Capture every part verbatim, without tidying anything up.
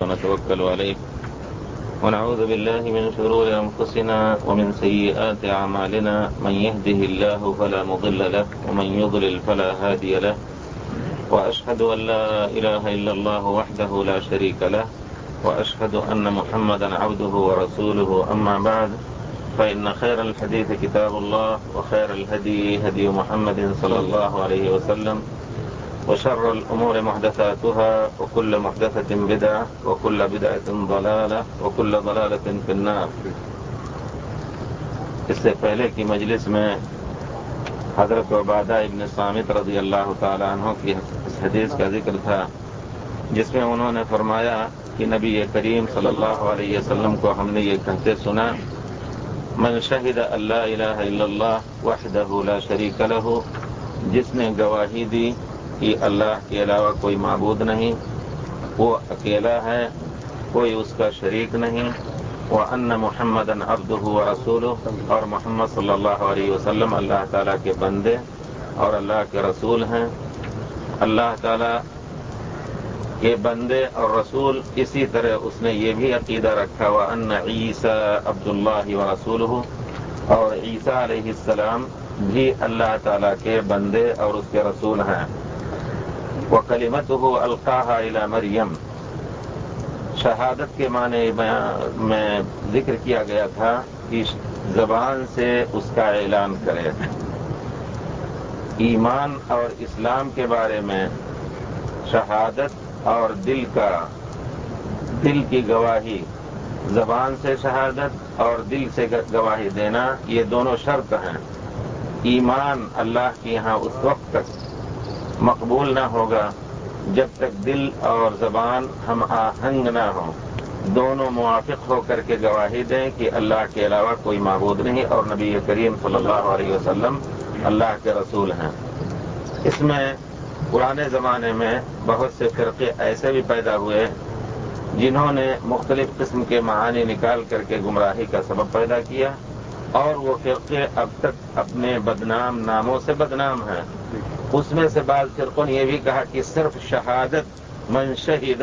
ونتوكل عليه ونعوذ بالله من شرور أنفسنا ومن سيئات أعمالنا من يهده الله فلا مضل له ومن يضلل فلا هادي له وأشهد أن لا إله إلا الله وحده لا شريك له وأشهد أن محمدا عبده ورسوله أما بعد فإن خير الحديث كتاب الله وخير الهدي هدي محمد صلى الله عليه وسلم وشر الأمور محدثاتها وكل محدثة بدعة وكل بدعة ضلالة وكل ضلالة في النار. اس سے پہلے کی مجلس میں حضرت عبادہ ابن صامت رضی اللہ تعالی عنہ کی اس حدیث کا ذکر تھا جس میں انہوں نے فرمایا کہ نبی کریم صلی اللہ علیہ وسلم کو ہم نے یہ کہتے سنا: من شہد اللہ الہ الا اللہ وحدہ لا شریک لہ، جس نے گواہی دی کہ اللہ کے علاوہ کوئی معبود نہیں، وہ اکیلا ہے، کوئی اس کا شریک نہیں، وَأَنَّ مُحَمَّدًا عَبْدُهُ وَرَسُولُهُ، اور محمد صلی اللہ علیہ وسلم اللہ تعالیٰ کے بندے اور اللہ کے رسول ہیں. اللہ تعالیٰ کے بندے اور رسول، اسی طرح اس نے یہ بھی عقیدہ رکھا وَأَنَّ عِيسَىٰ عَبْدُ اللَّهِ وَرَسُولُهُ، اور عیسیٰ علیہ السلام بھی اللہ تعالیٰ کے بندے اور اس کے رسول ہیں. وَكَلِمَتُهُ أَلْقَاهَا إِلَى مَرْيَمَ، شہادت کے معنی میں ذکر کیا گیا تھا کہ زبان سے اس کا اعلان کرے. ایمان اور اسلام کے بارے میں شہادت اور دل کا دل کی گواہی، زبان سے شہادت اور دل سے گواہی دینا، یہ دونوں شرط ہیں. ایمان اللہ کے یہاں اس وقت تک مقبول نہ ہوگا جب تک دل اور زبان ہم آہنگ نہ ہوں، دونوں موافق ہو کر کے گواہی دیں کہ اللہ کے علاوہ کوئی معبود نہیں اور نبی کریم صلی اللہ علیہ وسلم اللہ کے رسول ہیں. اس میں پرانے زمانے میں بہت سے فرقے ایسے بھی پیدا ہوئے جنہوں نے مختلف قسم کے معانی نکال کر کے گمراہی کا سبب پیدا کیا، اور وہ فرقے اب تک اپنے بدنام ناموں سے بدنام ہیں. اس میں سے بعض فرقوں نے یہ بھی کہا کہ صرف شہادت من شہد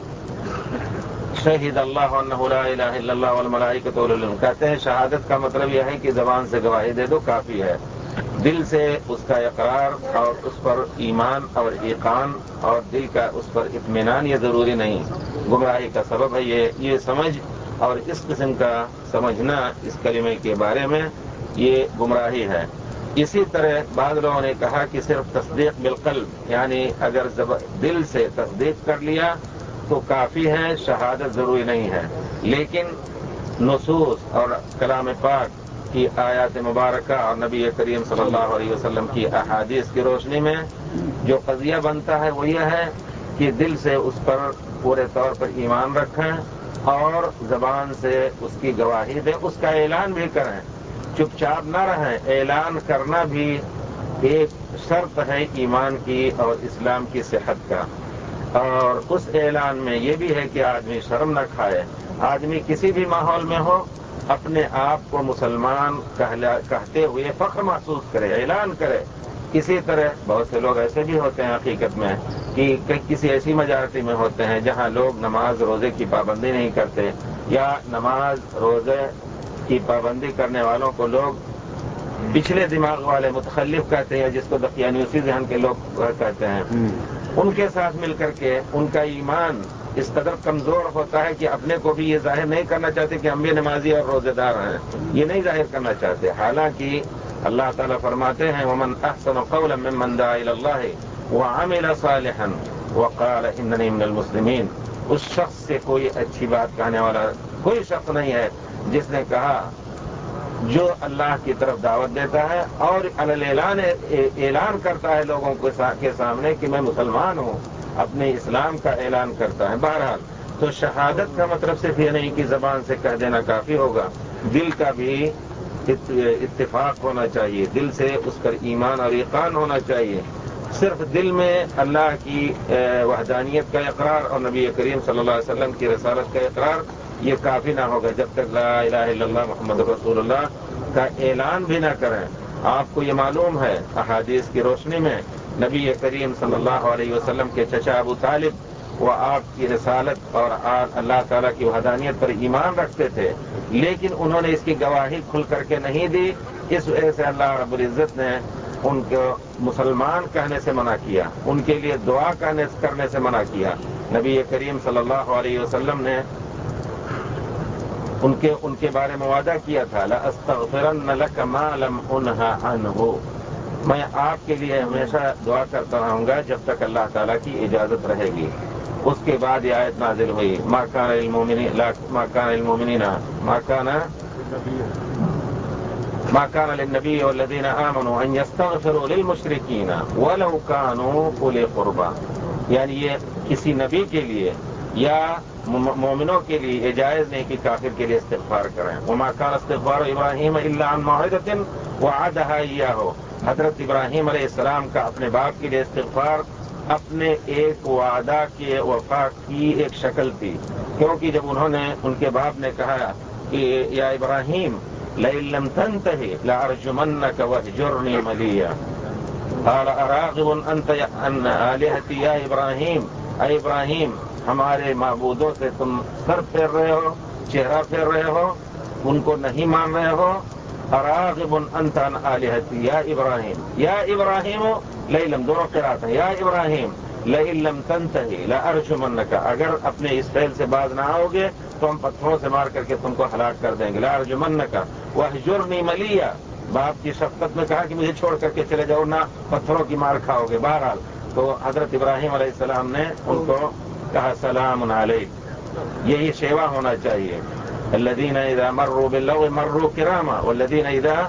شہد اللہ انہ لا الہ الا اللہ والملائکۃ واولو العلم، کہتے ہیں شہادت کا مطلب یہ ہے کہ زبان سے گواہی دے دو کافی ہے، دل سے اس کا اقرار اور اس پر ایمان اور ایقان اور دل کا اس پر اطمینان یہ ضروری نہیں. گمراہی کا سبب ہے یہ یہ سمجھ اور اس قسم کا سمجھنا اس کلمے کے بارے میں یہ گمراہی ہے. اسی طرح بعض لوگوں نے کہا کہ صرف تصدیق بالقلب، یعنی اگر دل سے تصدیق کر لیا تو کافی ہے، شہادت ضروری نہیں ہے. لیکن نصوص اور کلام پاک کی آیات مبارکہ اور نبی کریم صلی اللہ علیہ وسلم کی احادیث کی روشنی میں جو قضیہ بنتا ہے وہ یہ ہے کہ دل سے اس پر پورے طور پر ایمان رکھیں اور زبان سے اس کی گواہی دیں، اس کا اعلان بھی کریں، چپ چاپ نہ رہیں. اعلان کرنا بھی ایک شرط ہے ایمان کی اور اسلام کی صحت کا. اور اس اعلان میں یہ بھی ہے کہ آدمی شرم نہ کھائے، آدمی کسی بھی ماحول میں ہو اپنے آپ کو مسلمان کہتے ہوئے فخر محسوس کرے، اعلان کرے. اسی طرح بہت سے لوگ ایسے بھی ہوتے ہیں حقیقت میں کہ کسی ایسی میجارٹی میں ہوتے ہیں جہاں لوگ نماز روزے کی پابندی نہیں کرتے، یا نماز روزے کی پابندی کرنے والوں کو لوگ پچھلے دماغ والے متخلف کہتے ہیں، جس کو دقیانوسی ذہن کے لوگ کہتے ہیں. ان کے ساتھ مل کر کے ان کا ایمان اس قدر کمزور ہوتا ہے کہ اپنے کو بھی یہ ظاہر نہیں کرنا چاہتے کہ ہم بھی نمازی اور روزے دار ہیں، یہ نہیں ظاہر کرنا چاہتے. حالانکہ اللہ تعالیٰ فرماتے ہیں وَمَنْ أَحْسَنُ قَوْلًا مِّمَّنْ دَعَا إِلَى اللَّهِ وَعَمِلَ صَالِحًا وَقَالَ إِنَّنِي مِنَ الْمُسْلِمِينَ، اس شخص سے کوئی اچھی بات کہنے والا کوئی شخص نہیں ہے جس نے کہا جو اللہ کی طرف دعوت دیتا ہے اور اعلان اعلان کرتا ہے لوگوں کے سامنے کہ میں مسلمان ہوں، اپنے اسلام کا اعلان کرتا ہے. بہرحال تو شہادت کا مطلب صرف یہ نہیں کہ زبان سے کہہ دینا کافی ہوگا، دل کا بھی اتفاق ہونا چاہیے، دل سے اس پر ایمان اور یقین ہونا چاہیے. صرف دل میں اللہ کی وحدانیت کا اقرار اور نبی کریم صلی اللہ علیہ وسلم کی رسالت کا اقرار یہ کافی نہ ہوگا جب تک لا الہ الا اللہ محمد رسول اللہ کا اعلان بھی نہ کریں. آپ کو یہ معلوم ہے احادیث کی روشنی میں نبی کریم صلی اللہ علیہ وسلم کے چچا ابو طالب وہ آپ کی رسالت اور اللہ تعالیٰ کی وحدانیت پر ایمان رکھتے تھے، لیکن انہوں نے اس کی گواہی کھل کر کے نہیں دی، اس وجہ سے اللہ رب العزت نے ان کو مسلمان کہنے سے منع کیا، ان کے لیے دعا کرنے سے منع کیا۔ نبی کریم صلی اللہ علیہ وسلم نے ان کے ان کے بارے میں وعدہ کیا تھا، لَأَسْتَغْفِرَنَّ لَكَ مَا لَمْ أُنْهَ عَنْهُ، میں آپ کے لیے ہمیشہ دعا کرتا رہوں گا جب تک اللہ تعالیٰ کی اجازت رہے گی۔ اس کے بعد یہ آیت نازل ہوئی، مَا كَانَ لِلْمُؤْمِنِينَ مَا كَانَ لِلْمُؤْمِنِينَ مَا كَانَ ما كان للنبي والذين آمنوا أن يستغفروا للمشركين ولو كانوا أولي قربى، یعنی یہ کسی نبی کے لیے یا مومنوں کے لیے یہ جائز نہیں کہ کافر کے لیے استغفار کریں۔ وما كان استغفار ابراہیم الا عن موعدۃ وعدها إياه، حضرت ابراہیم علیہ السلام کا اپنے باپ کے لیے استغفار اپنے ایک وعدہ کے وفا کی ایک شکل تھی، کیونکہ جب انہوں نے ان کے باپ نے کہا کہ یا ابراہیم لئن لم تنتهِ لأرجمنك واهجرني مليا، قال أراغب أنت عن آلهتي یا ابراہیم، اے ابراہیم ہمارے معبودوں سے تم سر پھیر رہے ہو، چہرہ پھیر رہے ہو، ان کو نہیں مان رہے ہو۔ اراغب انت عن آلهتي یا ابراہیم، یا ابراہیم لئن دونوں قرات ہیں، یا ابراہیم لئن لم تنتهِ لأرجمنك، اگر اپنے اس فعل سے باز نہ آؤ گے تو ہم پتھروں سے مار کر کے تم کو ہلاک کر دیں گے۔ لأرجمنك واهجرني مليا، باپ کی شفقت میں کہا کہ مجھے چھوڑ کر کے چلے جاؤ، نہ پتھروں کی مار کھاؤ گے۔ بہرحال تو حضرت ابراہیم علیہ السلام نے ان کو کہا سلام علیک، یہی شیوا ہونا چاہیے۔ الذین اذا مروا باللغو مروا کراما والذین اذا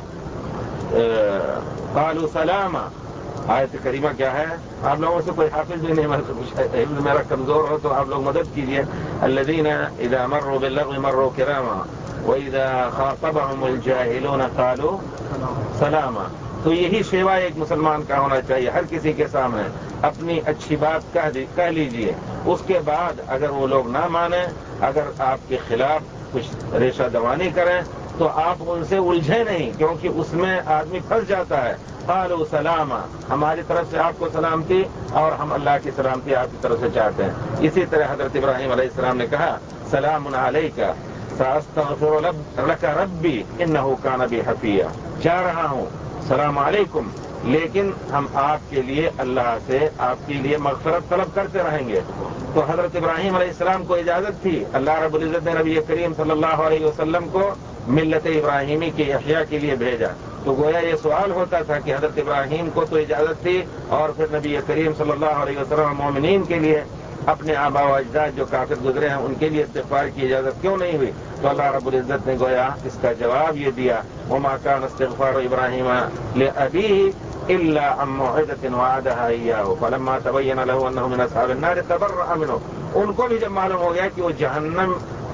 قالوا سلاما۔ آیت کریمہ کیا ہے؟ آپ لوگوں سے کوئی حافظ بھی نہیں، حفظ میرا کمزور ہو تو آپ لوگ مدد کیجیے۔ الذین اذا مروا باللغو مروا کراما وَإِذَا خَاطَبَهُمُ الْجَاهِلُونَ قَالُوا سَلَامًا۔ تو یہی شیوا ایک مسلمان کا ہونا چاہیے، ہر کسی کے سامنے اپنی اچھی بات کہہ لیجئے، اس کے بعد اگر وہ لوگ نہ مانیں، اگر آپ کے خلاف کچھ ریشہ دوانی کریں تو آپ ان سے الجھے نہیں، کیونکہ اس میں آدمی پھنس جاتا ہے۔ قالوا سلاما، ہماری طرف سے آپ کو سلامتی اور ہم اللہ کی سلامتی آپ کی طرف سے چاہتے ہیں۔ اسی طرح حضرت ابراہیم علیہ السلام نے کہا سلام علیک سأستغفر لك ربی انه كان بی حفیہ، جا رہا ہوں السلام علیکم، لیکن ہم آپ کے لیے اللہ سے آپ کے لیے مغفرت طلب کرتے رہیں گے۔ تو حضرت ابراہیم علیہ السلام کو اجازت تھی، اللہ رب العزت نے نبی کریم صلی اللہ علیہ وسلم کو ملت ابراہیمی کی احیاء کے لیے بھیجا۔ تو گویا یہ سوال ہوتا تھا کہ حضرت ابراہیم کو تو اجازت تھی اور پھر نبی کریم صلی اللہ علیہ وسلم مومنین کے لیے اپنے آبا و اجداد جو کافر گزرے ہیں ان کے لیے استغفار کی اجازت کیوں نہیں ہوئی؟ تو اللہ رب العزت نے گویا اس کا جواب یہ دیا، وما كان استغفار ابراہیم لأبیہ الا عن موعدۃ وعدها إياه فلما تبین له انه من اصحاب النار تبرأ منه۔ ان کو بھی جب معلوم ہو گیا کہ وہ جہنم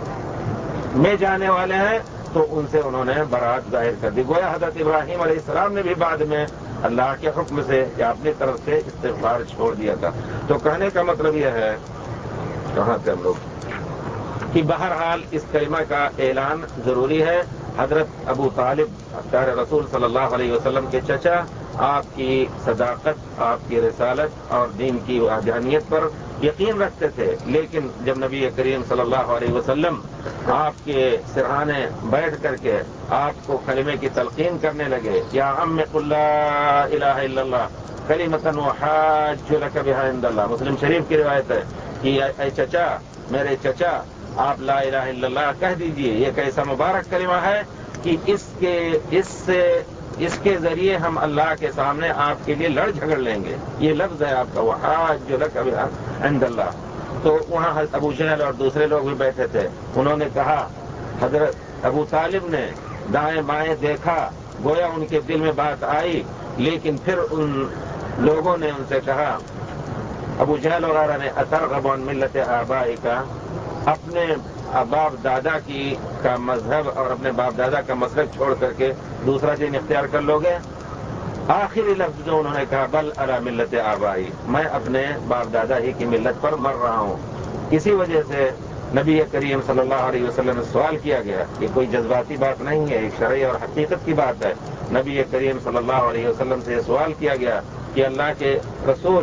میں جانے والے ہیں تو ان سے انہوں نے برات ظاہر کر دی۔ گویا حضرت ابراہیم علیہ السلام نے بھی بعد میں اللہ کے حکم سے یا اپنی طرف سے استغفار چھوڑ دیا تھا۔ تو کہنے کا مطلب یہ ہے، کہاں سے ہم لوگ، کہ بہرحال اس کلمہ کا اعلان ضروری ہے۔ حضرت ابو طالب پیارے رسول صلی اللہ علیہ وسلم کے چچا آپ کی صداقت، آپ کی رسالت اور دین کی وحدانیت پر یقین رکھتے تھے، لیکن جب نبی کریم صلی اللہ علیہ وسلم آپ کے سرہانے بیٹھ کر کے آپ کو کلمے کی تلقین کرنے لگے، یا عم قل لا الہ الا اللہ کلمۃ احاج لک بها عند اللہ، مسلم شریف کی روایت ہے کہ اے چچا، میرے چچا، آپ لا الہ الا اللہ کہہ دیجئے، یہ ایک ایسا مبارک کلمہ ہے کہ اس کے اس سے اس کے ذریعے ہم اللہ کے سامنے آپ کے لیے لڑ جھگڑ لیں گے۔ یہ لفظ ہے آپ کا، وحاج لک بها عند اللہ۔ تو وہاں ابو جہل اور دوسرے لوگ بھی بیٹھے تھے، انہوں نے کہا، حضرت ابو طالب نے دائیں بائیں دیکھا، گویا ان کے دل میں بات آئی، لیکن پھر ان لوگوں نے ان سے کہا، ابو جہل وغیرہ نے، اترغب عن ملت آبائک، اپنے باپ دادا کی کا مذہب اور اپنے باپ دادا کا مسلک چھوڑ کر کے دوسرا دین اختیار کر لو گے؟ آخری لفظ جو انہوں نے کہا، بل علی ملت آبائی، میں اپنے باپ دادا ہی کی ملت پر مر رہا ہوں۔ اسی وجہ سے نبی کریم صلی اللہ علیہ وسلم سے سوال کیا گیا، یہ کوئی جذباتی بات نہیں ہے، ایک شرعی اور حقیقت کی بات ہے۔ نبی کریم صلی اللہ علیہ وسلم سے یہ سوال کیا گیا کہ اللہ کے رسول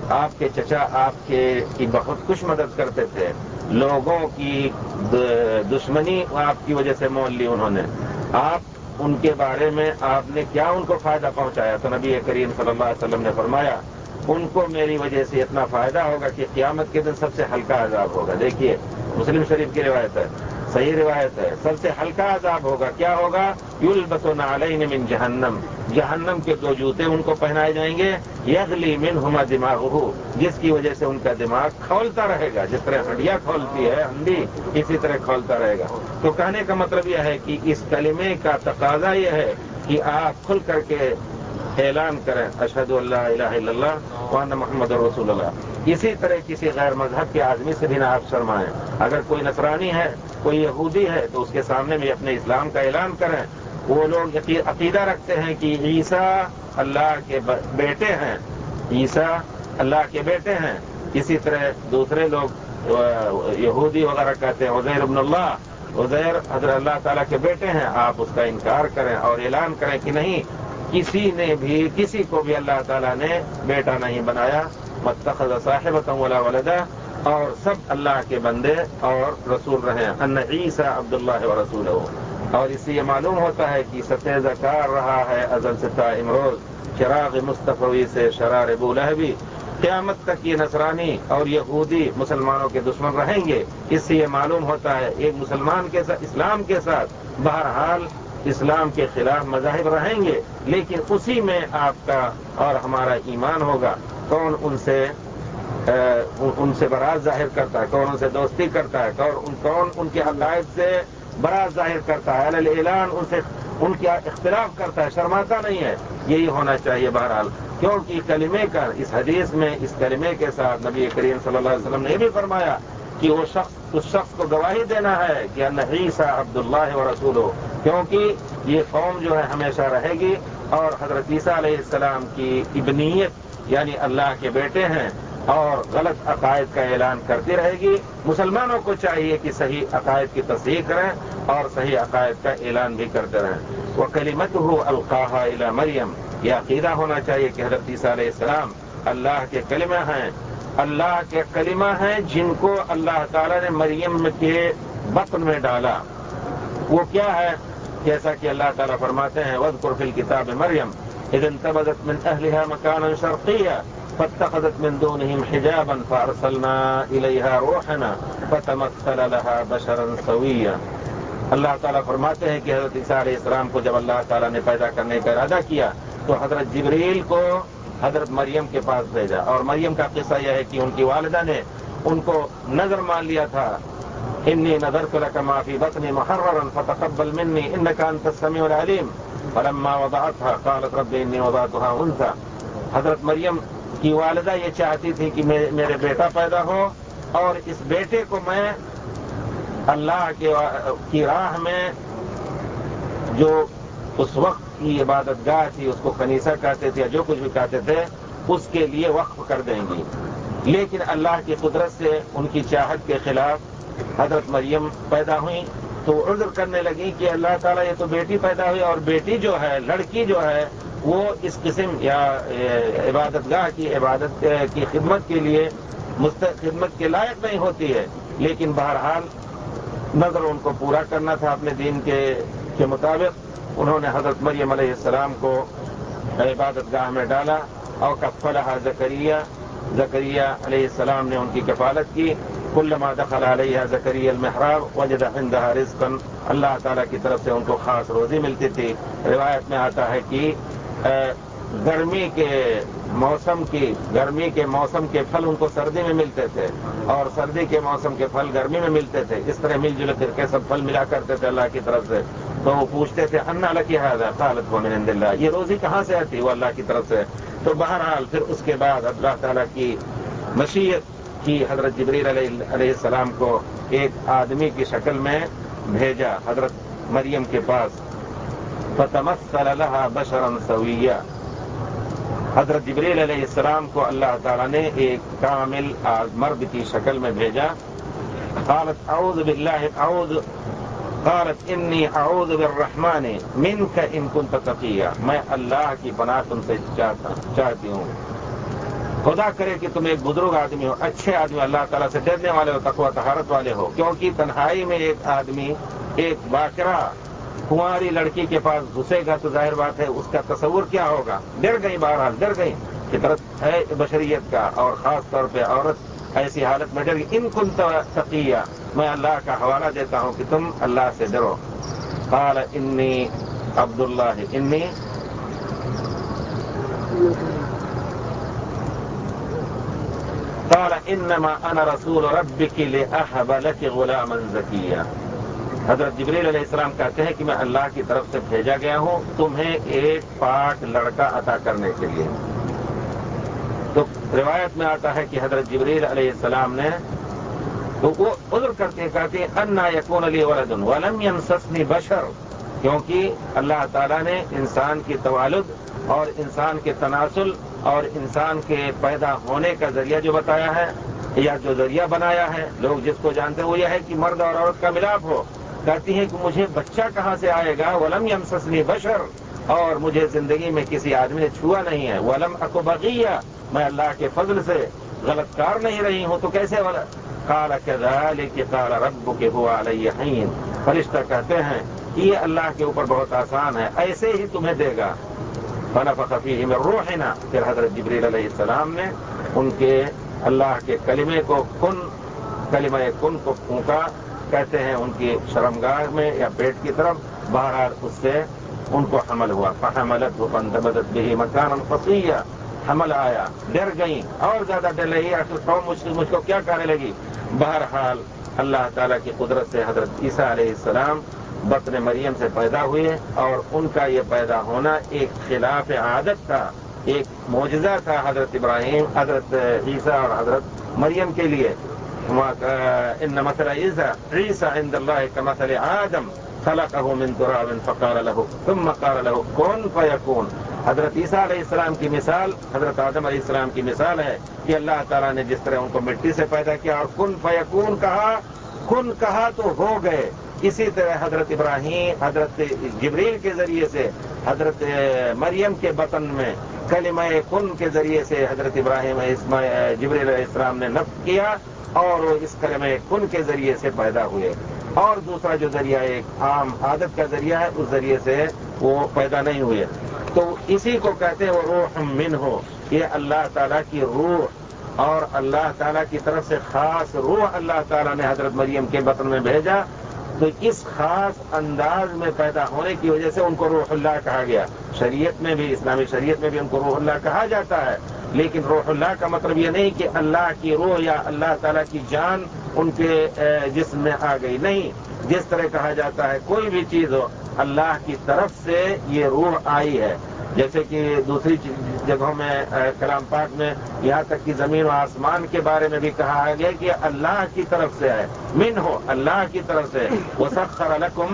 آپ کے چچا آپ کے کی بہت کچھ مدد کرتے تھے، لوگوں کی دشمنی آپ کی وجہ سے مول لی انہوں نے، آپ ان کے بارے میں آپ نے کیا ان کو فائدہ پہنچایا؟ تو نبی کریم صلی اللہ علیہ وسلم نے فرمایا ان کو میری وجہ سے اتنا فائدہ ہوگا کہ قیامت کے دن سب سے ہلکا عذاب ہوگا۔ دیکھیے مسلم شریف کی روایت ہے، صحیح روایت ہے، سب سے ہلکا عذاب ہوگا، کیا ہوگا؟ یلبسون علیہم من جہنم، جہنم کے دو جوتے ان کو پہنائے جائیں گے، یغلی منہما دماغہ، جس کی وجہ سے ان کا دماغ کھولتا رہے گا، جس طرح ہڈیاں کھولتی ہے ہنڈی، اسی طرح کھولتا رہے گا۔ تو کہنے کا مطلب یہ ہے کہ اس کلمے کا تقاضا یہ ہے کہ آپ کھل کر کے اعلان کریں اشہد ان لا الہ الا اللہ وان محمد رسول اللہ۔ اسی طرح کسی غیر مذہب کے آدمی سے بھی نہ آپ شرمائیں، اگر کوئی نصرانی ہے، کوئی یہودی ہے تو اس کے سامنے بھی اپنے اسلام کا اعلان کریں۔ وہ لوگ عقیدہ رکھتے ہیں کہ عیسیٰ اللہ کے بیٹے ہیں، عیسیٰ اللہ کے بیٹے ہیں، اسی طرح دوسرے لوگ یہودی وغیرہ کہتے ہیں عزیر ابن اللہ، عزیر حضرت اللہ تعالیٰ کے بیٹے ہیں۔ آپ اس کا انکار کریں اور اعلان کریں کہ نہیں، کسی نے بھی کسی کو بھی اللہ تعالیٰ نے بیٹا نہیں بنایا، متخذ صاحبۃ ولا ولدا، اور سب اللہ کے بندے اور رسول رہے ہیں، ان عیسیٰ عبد اللہ ورسولہ۔ اور اس سے یہ معلوم ہوتا ہے کہ ستیزہ کار رہا ہے ازل سے تا امروز، چراغ مصطفی سے شرار ابو لہبی، قیامت تک یہ نصرانی اور یہودی مسلمانوں کے دشمن رہیں گے۔ اس سے یہ معلوم ہوتا ہے ایک مسلمان کے ساتھ، اسلام کے ساتھ بہرحال اسلام کے خلاف مذاہب رہیں گے، لیکن اسی میں آپ کا اور ہمارا ایمان ہوگا۔ کون ان سے ان سے براءت ظاہر کرتا ہے، کون ان سے دوستی کرتا ہے، کون ان کے عقائد سے براءت ظاہر کرتا ہے، علی الاعلان ان سے ان کا اختلاف کرتا ہے، شرماتا نہیں ہے۔ یہی ہونا چاہیے بہرحال، کیونکہ کلمے کا اس حدیث میں اس کلمے کے ساتھ نبی کریم صلی اللہ علیہ وسلم نے یہ بھی فرمایا کہ وہ شخص اس شخص کو گواہی دینا ہے کہ ان عیسیٰ عبد اللہ ورسولہ، کیونکہ یہ قوم جو ہے ہمیشہ رہے گی اور حضرت عیسیٰ علیہ السلام کی ابنیت یعنی اللہ کے بیٹے ہیں اور غلط عقائد کا اعلان کرتی رہے گی۔ مسلمانوں کو چاہیے کہ صحیح عقائد کی تصحیح کریں اور صحیح عقائد کا اعلان بھی کرتے رہیں۔ وَكَلِمَتُهُ أَلْقَاهَا إِلَى مریم، یہ عقیدہ ہونا چاہیے کہ حضرت عیسیٰ علیہ السلام اللہ کے کلمہ ہیں، اللہ کے کلمہ ہیں جن کو اللہ تعالیٰ نے مریم کے بطن میں ڈالا۔ وہ کیا ہے؟ جیسا کہ اللہ تعالیٰ فرماتے ہیں وَاذْكُرْ فِي الْكِتَابِ مَرْيَمَ إِذِ انتبذت من أهلها مكانا شرقيا فاتخذت من دونهم حجابا فأرسلنا إليها روحنا فتمثل لها بشرا سويا۔ اللہ تعالیٰ فرماتے ہیں کہ حضرت عیسیٰ علیہ السلام کو جب اللہ تعالیٰ نے پیدا کرنے کا ارادہ کیا تو حضرت جبریل کو حضرت مریم کے پاس بھیجا، اور مریم کا قصہ یہ ہے کہ ان کی والدہ نے ان کو نظر مان لیا تھا، انی نذرت لك ما في بطني محررا فتقبل مني انك انت السميع العليم فلما وضعتها قالت رب اني وضعتها انثى۔ حضرت مریم کی والدہ یہ چاہتی تھی کہ میرے بیٹا پیدا ہو اور اس بیٹے کو میں اللہ کی راہ میں جو اس وقت کی عبادت گاہ تھی، اس کو کنیسہ کہتے تھے یا جو کچھ بھی کہتے تھے، اس کے لیے وقف کر دیں گی۔ لیکن اللہ کی قدرت سے ان کی چاہت کے خلاف حضرت مریم پیدا ہوئی تو عذر کرنے لگی کہ اللہ تعالیٰ یہ تو بیٹی پیدا ہوئی اور بیٹی جو ہے، لڑکی جو ہے، وہ اس قسم یا عبادت گاہ کی عبادت کی خدمت کے لیے خدمت کے لائق نہیں ہوتی ہے۔ لیکن بہرحال نظر ان کو پورا کرنا تھا اپنے دین کے کے مطابق، انہوں نے حضرت مریم علیہ السلام کو عبادت گاہ میں ڈالا اور کفلھا زکریا، زکریا علیہ السلام نے ان کی کفالت کی۔ کلما دخل علیہ زکریا المحراب وجد عندها رزقا، اللہ تعالیٰ کی طرف سے ان کو خاص روزی ملتی تھی۔ روایت میں آتا ہے کہ گرمی کے موسم کی گرمی کے موسم کے پھل ان کو سردی میں ملتے تھے اور سردی کے موسم کے پھل گرمی میں ملتے تھے، اس طرح مل جل کر کے سب پھل ملا کرتے تھے اللہ کی طرف سے۔ تو وہ پوچھتے تھے انا لک ھذا قالت هو من عند اللہ، یہ روزی کہاں سے آتی؟ وہ اللہ کی طرف سے۔ تو بہرحال پھر اس کے بعد اللہ تعالیٰ کی مشیت کی حضرت جبریل علیہ السلام کو ایک آدمی کی شکل میں بھیجا حضرت مریم کے پاس، فتمثل لها بشرا سویا۔ حضرت جبریل علیہ السلام کو اللہ تعالیٰ نے ایک کامل مرد کی شکل میں بھیجا۔ قالت اعوذ باللہ اعوذ قالت انی اعوذ بالرحمن منک ان کنت تقیا، میں اللہ کی پناہ تم سے چاہتا چاہتی ہوں۔ خدا کرے کہ تم ایک بزرگ آدمی ہو، اچھے آدمی، اللہ تعالیٰ سے ڈرنے والے ہو، تقویٰ طہارت والے ہو، کیونکہ تنہائی میں ایک آدمی ایک باکرہ کنواری لڑکی کے پاس گھسے گا تو ظاہر بات ہے اس کا تصور کیا ہوگا. ڈر گئی، بہرحال ڈر گئی، فطرت ہے بشریت کا، اور خاص طور پہ عورت ایسی حالت میں ڈر گئی. ان کنت تقیہ، میں اللہ کا حوالہ دیتا ہوں کہ تم اللہ سے ڈرو. قال انی عبداللہ انی قال انما انا رسول ربک لاہب لک غلاما زکیا. حضرت جبریل علیہ السلام کہتے ہیں کہ میں اللہ کی طرف سے بھیجا گیا ہوں تمہیں ایک پاک لڑکا عطا کرنے کے لیے. تو روایت میں آتا ہے کہ حضرت جبریل علیہ السلام نے تو وہ عذر کرتے ہیں، کہتے ہیں انا یکون لی ولد ولم یمسسنی بشر، کیونکہ اللہ تعالیٰ نے انسان کی توالد اور انسان کے تناسل اور انسان کے پیدا ہونے کا ذریعہ جو بتایا ہے یا جو ذریعہ بنایا ہے، لوگ جس کو جانتے ہیں وہ یہ ہے کہ مرد اور عورت کا ملاپ ہو. کہتی ہیں کہ مجھے بچہ کہاں سے آئے گا، ولم یمسسنی بشر، اور مجھے زندگی میں کسی آدمی نے چھوا نہیں ہے، ولم اکو بغیہ، میں اللہ کے فضل سے غلط کار نہیں رہی ہوں، تو کیسے والا. قال کذالک قال ربک هو علی حین. فرشتہ کہتے ہیں کہ یہ اللہ کے اوپر بہت آسان ہے، ایسے ہی تمہیں دے گا. فنفخ فیہ من روحنا، پھر حضرت جبریل علیہ السلام نے ان کے اللہ کے کلمے کو کن کلمہ کن کو پھونکا، کہتے ہیں ان کی شرمگاہ میں یا پیٹ کی طرف، بہرحال اس سے ان کو حمل ہوا. فحملتہ فانتبذت بہ مکانا قصیا، حمل آیا، ڈر گئیں اور زیادہ ڈر رہی، قوم مجھ کو کیا کہنے لگی. بہرحال اللہ تعالیٰ کی قدرت سے حضرت عیسیٰ علیہ السلام بطن مریم سے پیدا ہوئے، اور ان کا یہ پیدا ہونا ایک خلاف عادت تھا، ایک معجزہ تھا حضرت ابراہیم، حضرت عیسیٰ اور حضرت مریم کے لیے. ان مثل عیسیٰ عیسیٰ عند اللہ کمثل آدم خلقه من تراب فقال له ثم قال له كن فيكون. حضرت عیسیٰ علیہ السلام کی مثال حضرت آدم علیہ السلام کی مثال ہے کہ اللہ تعالیٰ نے جس طرح ان کو مٹی سے پیدا کیا اور کن فیکون کہا، کن کہا تو ہو گئے. اسی طرح حضرت ابراہیم حضرت جبریل کے ذریعے سے حضرت مریم کے بطن میں کلمہ کن کے ذریعے سے حضرت ابراہیم جبریل علیہ السلام نے نفخ کیا، اور وہ اس کلمہ کن کے ذریعے سے پیدا ہوئے. اور دوسرا جو ذریعہ ایک عام عادت کا ذریعہ ہے، اس ذریعے سے وہ پیدا نہیں ہوئے. تو اسی کو کہتے ہیں وہ روح منہ، یہ اللہ تعالیٰ کی روح، اور اللہ تعالیٰ کی طرف سے خاص روح اللہ تعالیٰ نے حضرت مریم کے بطن میں بھیجا. تو اس خاص انداز میں پیدا ہونے کی وجہ سے ان کو روح اللہ کہا گیا. شریعت میں بھی، اسلامی شریعت میں بھی ان کو روح اللہ کہا جاتا ہے، لیکن روح اللہ کا مطلب یہ نہیں کہ اللہ کی روح یا اللہ تعالیٰ کی جان ان کے جسم میں آ گئی، نہیں. جس طرح کہا جاتا ہے کوئی بھی چیز ہو اللہ کی طرف سے یہ روح آئی ہے، جیسے کہ دوسری جگہوں میں کلام پاک میں یہاں تک کہ زمین و آسمان کے بارے میں بھی کہا گیا کہ اللہ کی طرف سے ہے، من ہو اللہ کی طرف سے. وسخر لکم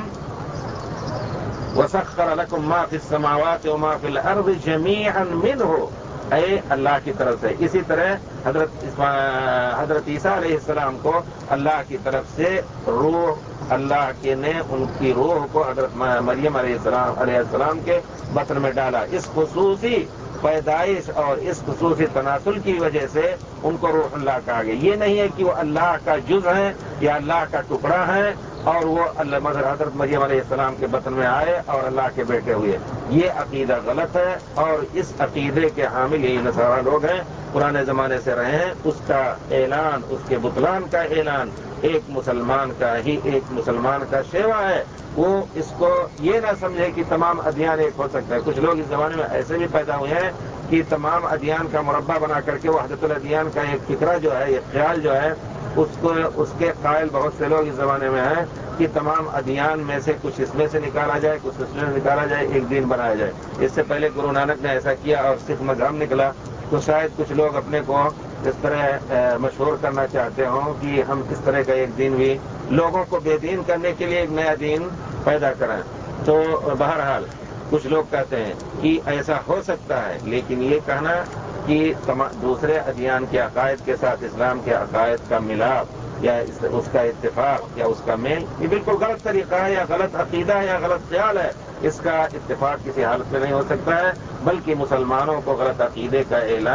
وسخر لکم ما فی السماوات وما فی الارض جمیعا منہ، اے اللہ کی طرف سے. اسی طرح حضرت حضرت عیسیٰ علیہ السلام کو اللہ کی طرف سے روح اللہ کے نے ان کی روح کو حضرت مریم علیہ السلام علیہ السلام کے بطن میں ڈالا. اس خصوصی پیدائش اور اس خصوصی تناسل کی وجہ سے ان کو روح اللہ کہا گیا. یہ نہیں ہے کہ وہ اللہ کا جز ہیں یا اللہ کا ٹکڑا ہے اور وہ اللہ مگر حضرت مریم علیہ السلام کے بطن میں آئے اور اللہ کے بیٹے ہوئے. یہ عقیدہ غلط ہے، اور اس عقیدے کے حامل یہی نصارہ لوگ ہیں، پرانے زمانے سے رہے ہیں. اس کا اعلان، اس کے بطلان کا اعلان ایک مسلمان کا ہی ایک مسلمان کا شیوا ہے. وہ اس کو یہ نہ سمجھے کہ تمام ادیان ایک ہو سکتا ہے. کچھ لوگ اس زمانے میں ایسے بھی پیدا ہوئے ہیں کہ تمام ادیان کا مربع بنا کر کے وحدت الادیان کا ایک فکرہ جو ہے، ایک خیال جو ہے، اس کو اس کے قائل بہت سے لوگ اس زمانے میں ہیں کہ تمام ادیان میں سے کچھ اس میں سے نکالا جائے، کچھ اس میں نکالا جائے، ایک دین بنایا جائے. اس سے پہلے گرو نانک نے ایسا کیا اور سکھ مذہب نکلا. تو شاید کچھ لوگ اپنے کو اس طرح مشہور کرنا چاہتے ہوں کہ ہم اس طرح کا ایک دین بھی لوگوں کو بے دین کرنے کے لیے ایک نیا دین پیدا کریں. تو بہرحال کچھ لوگ کہتے ہیں کہ ایسا ہو سکتا ہے، لیکن یہ کہنا کہ دوسرے ادیان کے عقائد کے ساتھ اسلام کے عقائد کا ملاپ یا اس کا اتفاق یا اس کا میل، یہ بالکل غلط طریقہ ہے یا غلط عقیدہ ہے یا غلط خیال ہے. اس کا اتفاق کسی حالت میں نہیں ہو سکتا ہے، بلکہ مسلمانوں کو غلط عقیدے کا اعلان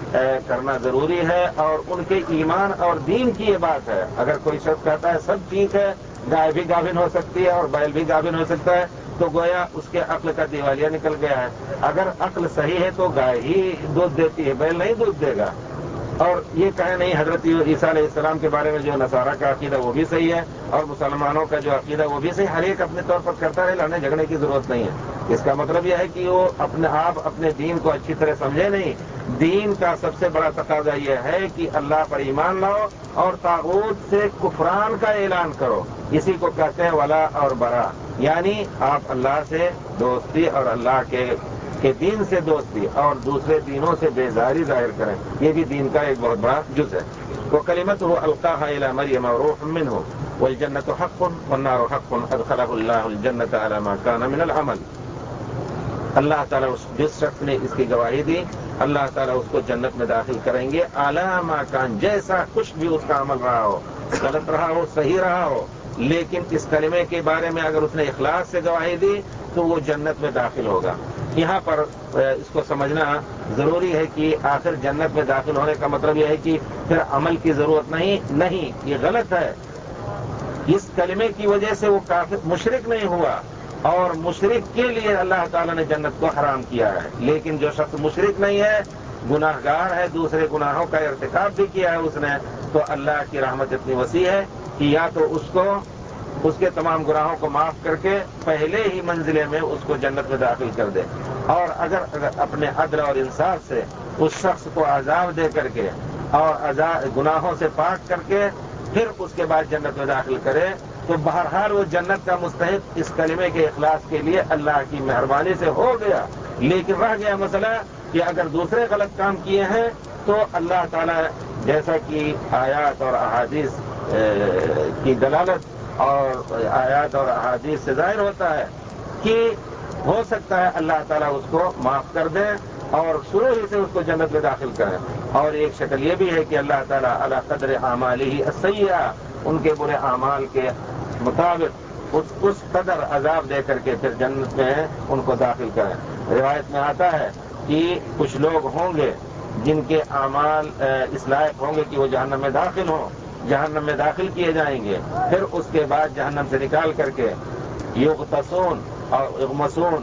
کرنا ضروری ہے، اور ان کے ایمان اور دین کی یہ بات ہے۔ اگر کوئی شخص کہتا ہے سب ٹھیک ہے، گائے بھی گاوین ہو سکتی ہے اور بیل بھی گاوین ہو سکتا ہے، تو گویا اس کے عقل کا دیوالیہ نکل گیا ہے۔ اگر عقل صحیح ہے تو گائے ہی دودھ دیتی ہے، بیل نہیں دودھ دے گا۔ اور یہ کہے نہیں حضرت عیسیٰ علیہ السلام کے بارے میں جو نصارہ کا عقیدہ وہ بھی صحیح ہے، اور مسلمانوں کا جو عقیدہ وہ بھی صحیح، ہر ایک اپنے طور پر کرتا رہے، لڑنے جھگڑنے کی ضرورت نہیں ہے۔ اس کا مطلب یہ ہے کہ وہ اپنے آپ اپنے دین کو اچھی طرح سمجھے نہیں۔ دین کا سب سے بڑا تقاضا یہ ہے کہ اللہ پر ایمان لاؤ اور طاغوت سے کفران کا اعلان کرو۔ اسی کو کہتے ہیں ولا اور برا، یعنی آپ اللہ سے دوستی اور اللہ کے کہ دین سے دوستی اور دوسرے دینوں سے بیزاری ظاہر کریں، یہ بھی دین کا ایک بہت بڑا جز ہے۔ وہ کلمتہ القاها الى مریم وروح منہ والجنۃ حق والنار حق ادخلہ اللہ الجنۃ علی ما کان من العمل۔ اللہ تعالیٰ جس شخص نے اس کی گواہی دی، اللہ تعالیٰ اس کو جنت میں داخل کریں گے علی ما کان، جیسا کچھ بھی اس کا عمل رہا ہو، غلط رہا ہو صحیح رہا ہو، لیکن اس کلمے کے بارے میں اگر اس نے اخلاص سے گواہی دی تو وہ جنت میں داخل ہوگا۔ یہاں پر اس کو سمجھنا ضروری ہے کہ آخر جنت میں داخل ہونے کا مطلب یہ ہے کہ پھر عمل کی ضرورت نہیں، نہیں، یہ غلط ہے۔ اس کلمے کی وجہ سے وہ کافر مشرک نہیں ہوا، اور مشرک کے لیے اللہ تعالیٰ نے جنت کو حرام کیا ہے، لیکن جو شخص مشرک نہیں ہے، گناہ گار ہے، دوسرے گناہوں کا ارتکاب بھی کیا ہے اس نے، تو اللہ کی رحمت اتنی وسیع ہے کہ یا تو اس کو اس کے تمام گناہوں کو معاف کر کے پہلے ہی منزلے میں اس کو جنت میں داخل کر دے، اور اگر, اگر اپنے عدل اور انصاف سے اس شخص کو عذاب دے کر کے اور گناہوں سے پاک کر کے پھر اس کے بعد جنت میں داخل کرے، تو بہرحال وہ جنت کا مستحق اس کلمے کے اخلاص کے لیے اللہ کی مہربانی سے ہو گیا۔ لیکن رہ گیا مسئلہ کہ اگر دوسرے غلط کام کیے ہیں تو اللہ تعالیٰ جیسا کہ آیات اور احادیث کی دلالت اور آیات اور احادیث سے ظاہر ہوتا ہے کہ ہو سکتا ہے اللہ تعالیٰ اس کو معاف کر دیں اور شروع ہی سے اس کو جنت میں داخل کریں۔ اور ایک شکل یہ بھی ہے کہ اللہ تعالیٰ علی قدر اعمالہ السیئہ، ان کے برے اعمال کے مطابق اس اس قدر عذاب دے کر کے پھر جنت میں ان کو داخل کریں۔ روایت میں آتا ہے کہ کچھ لوگ ہوں گے جن کے اعمال اس لائق ہوں گے کہ وہ جہنم میں داخل ہوں، جہنم میں داخل کیے جائیں گے، پھر اس کے بعد جہنم سے نکال کر کے یغتسون اور اغمسون،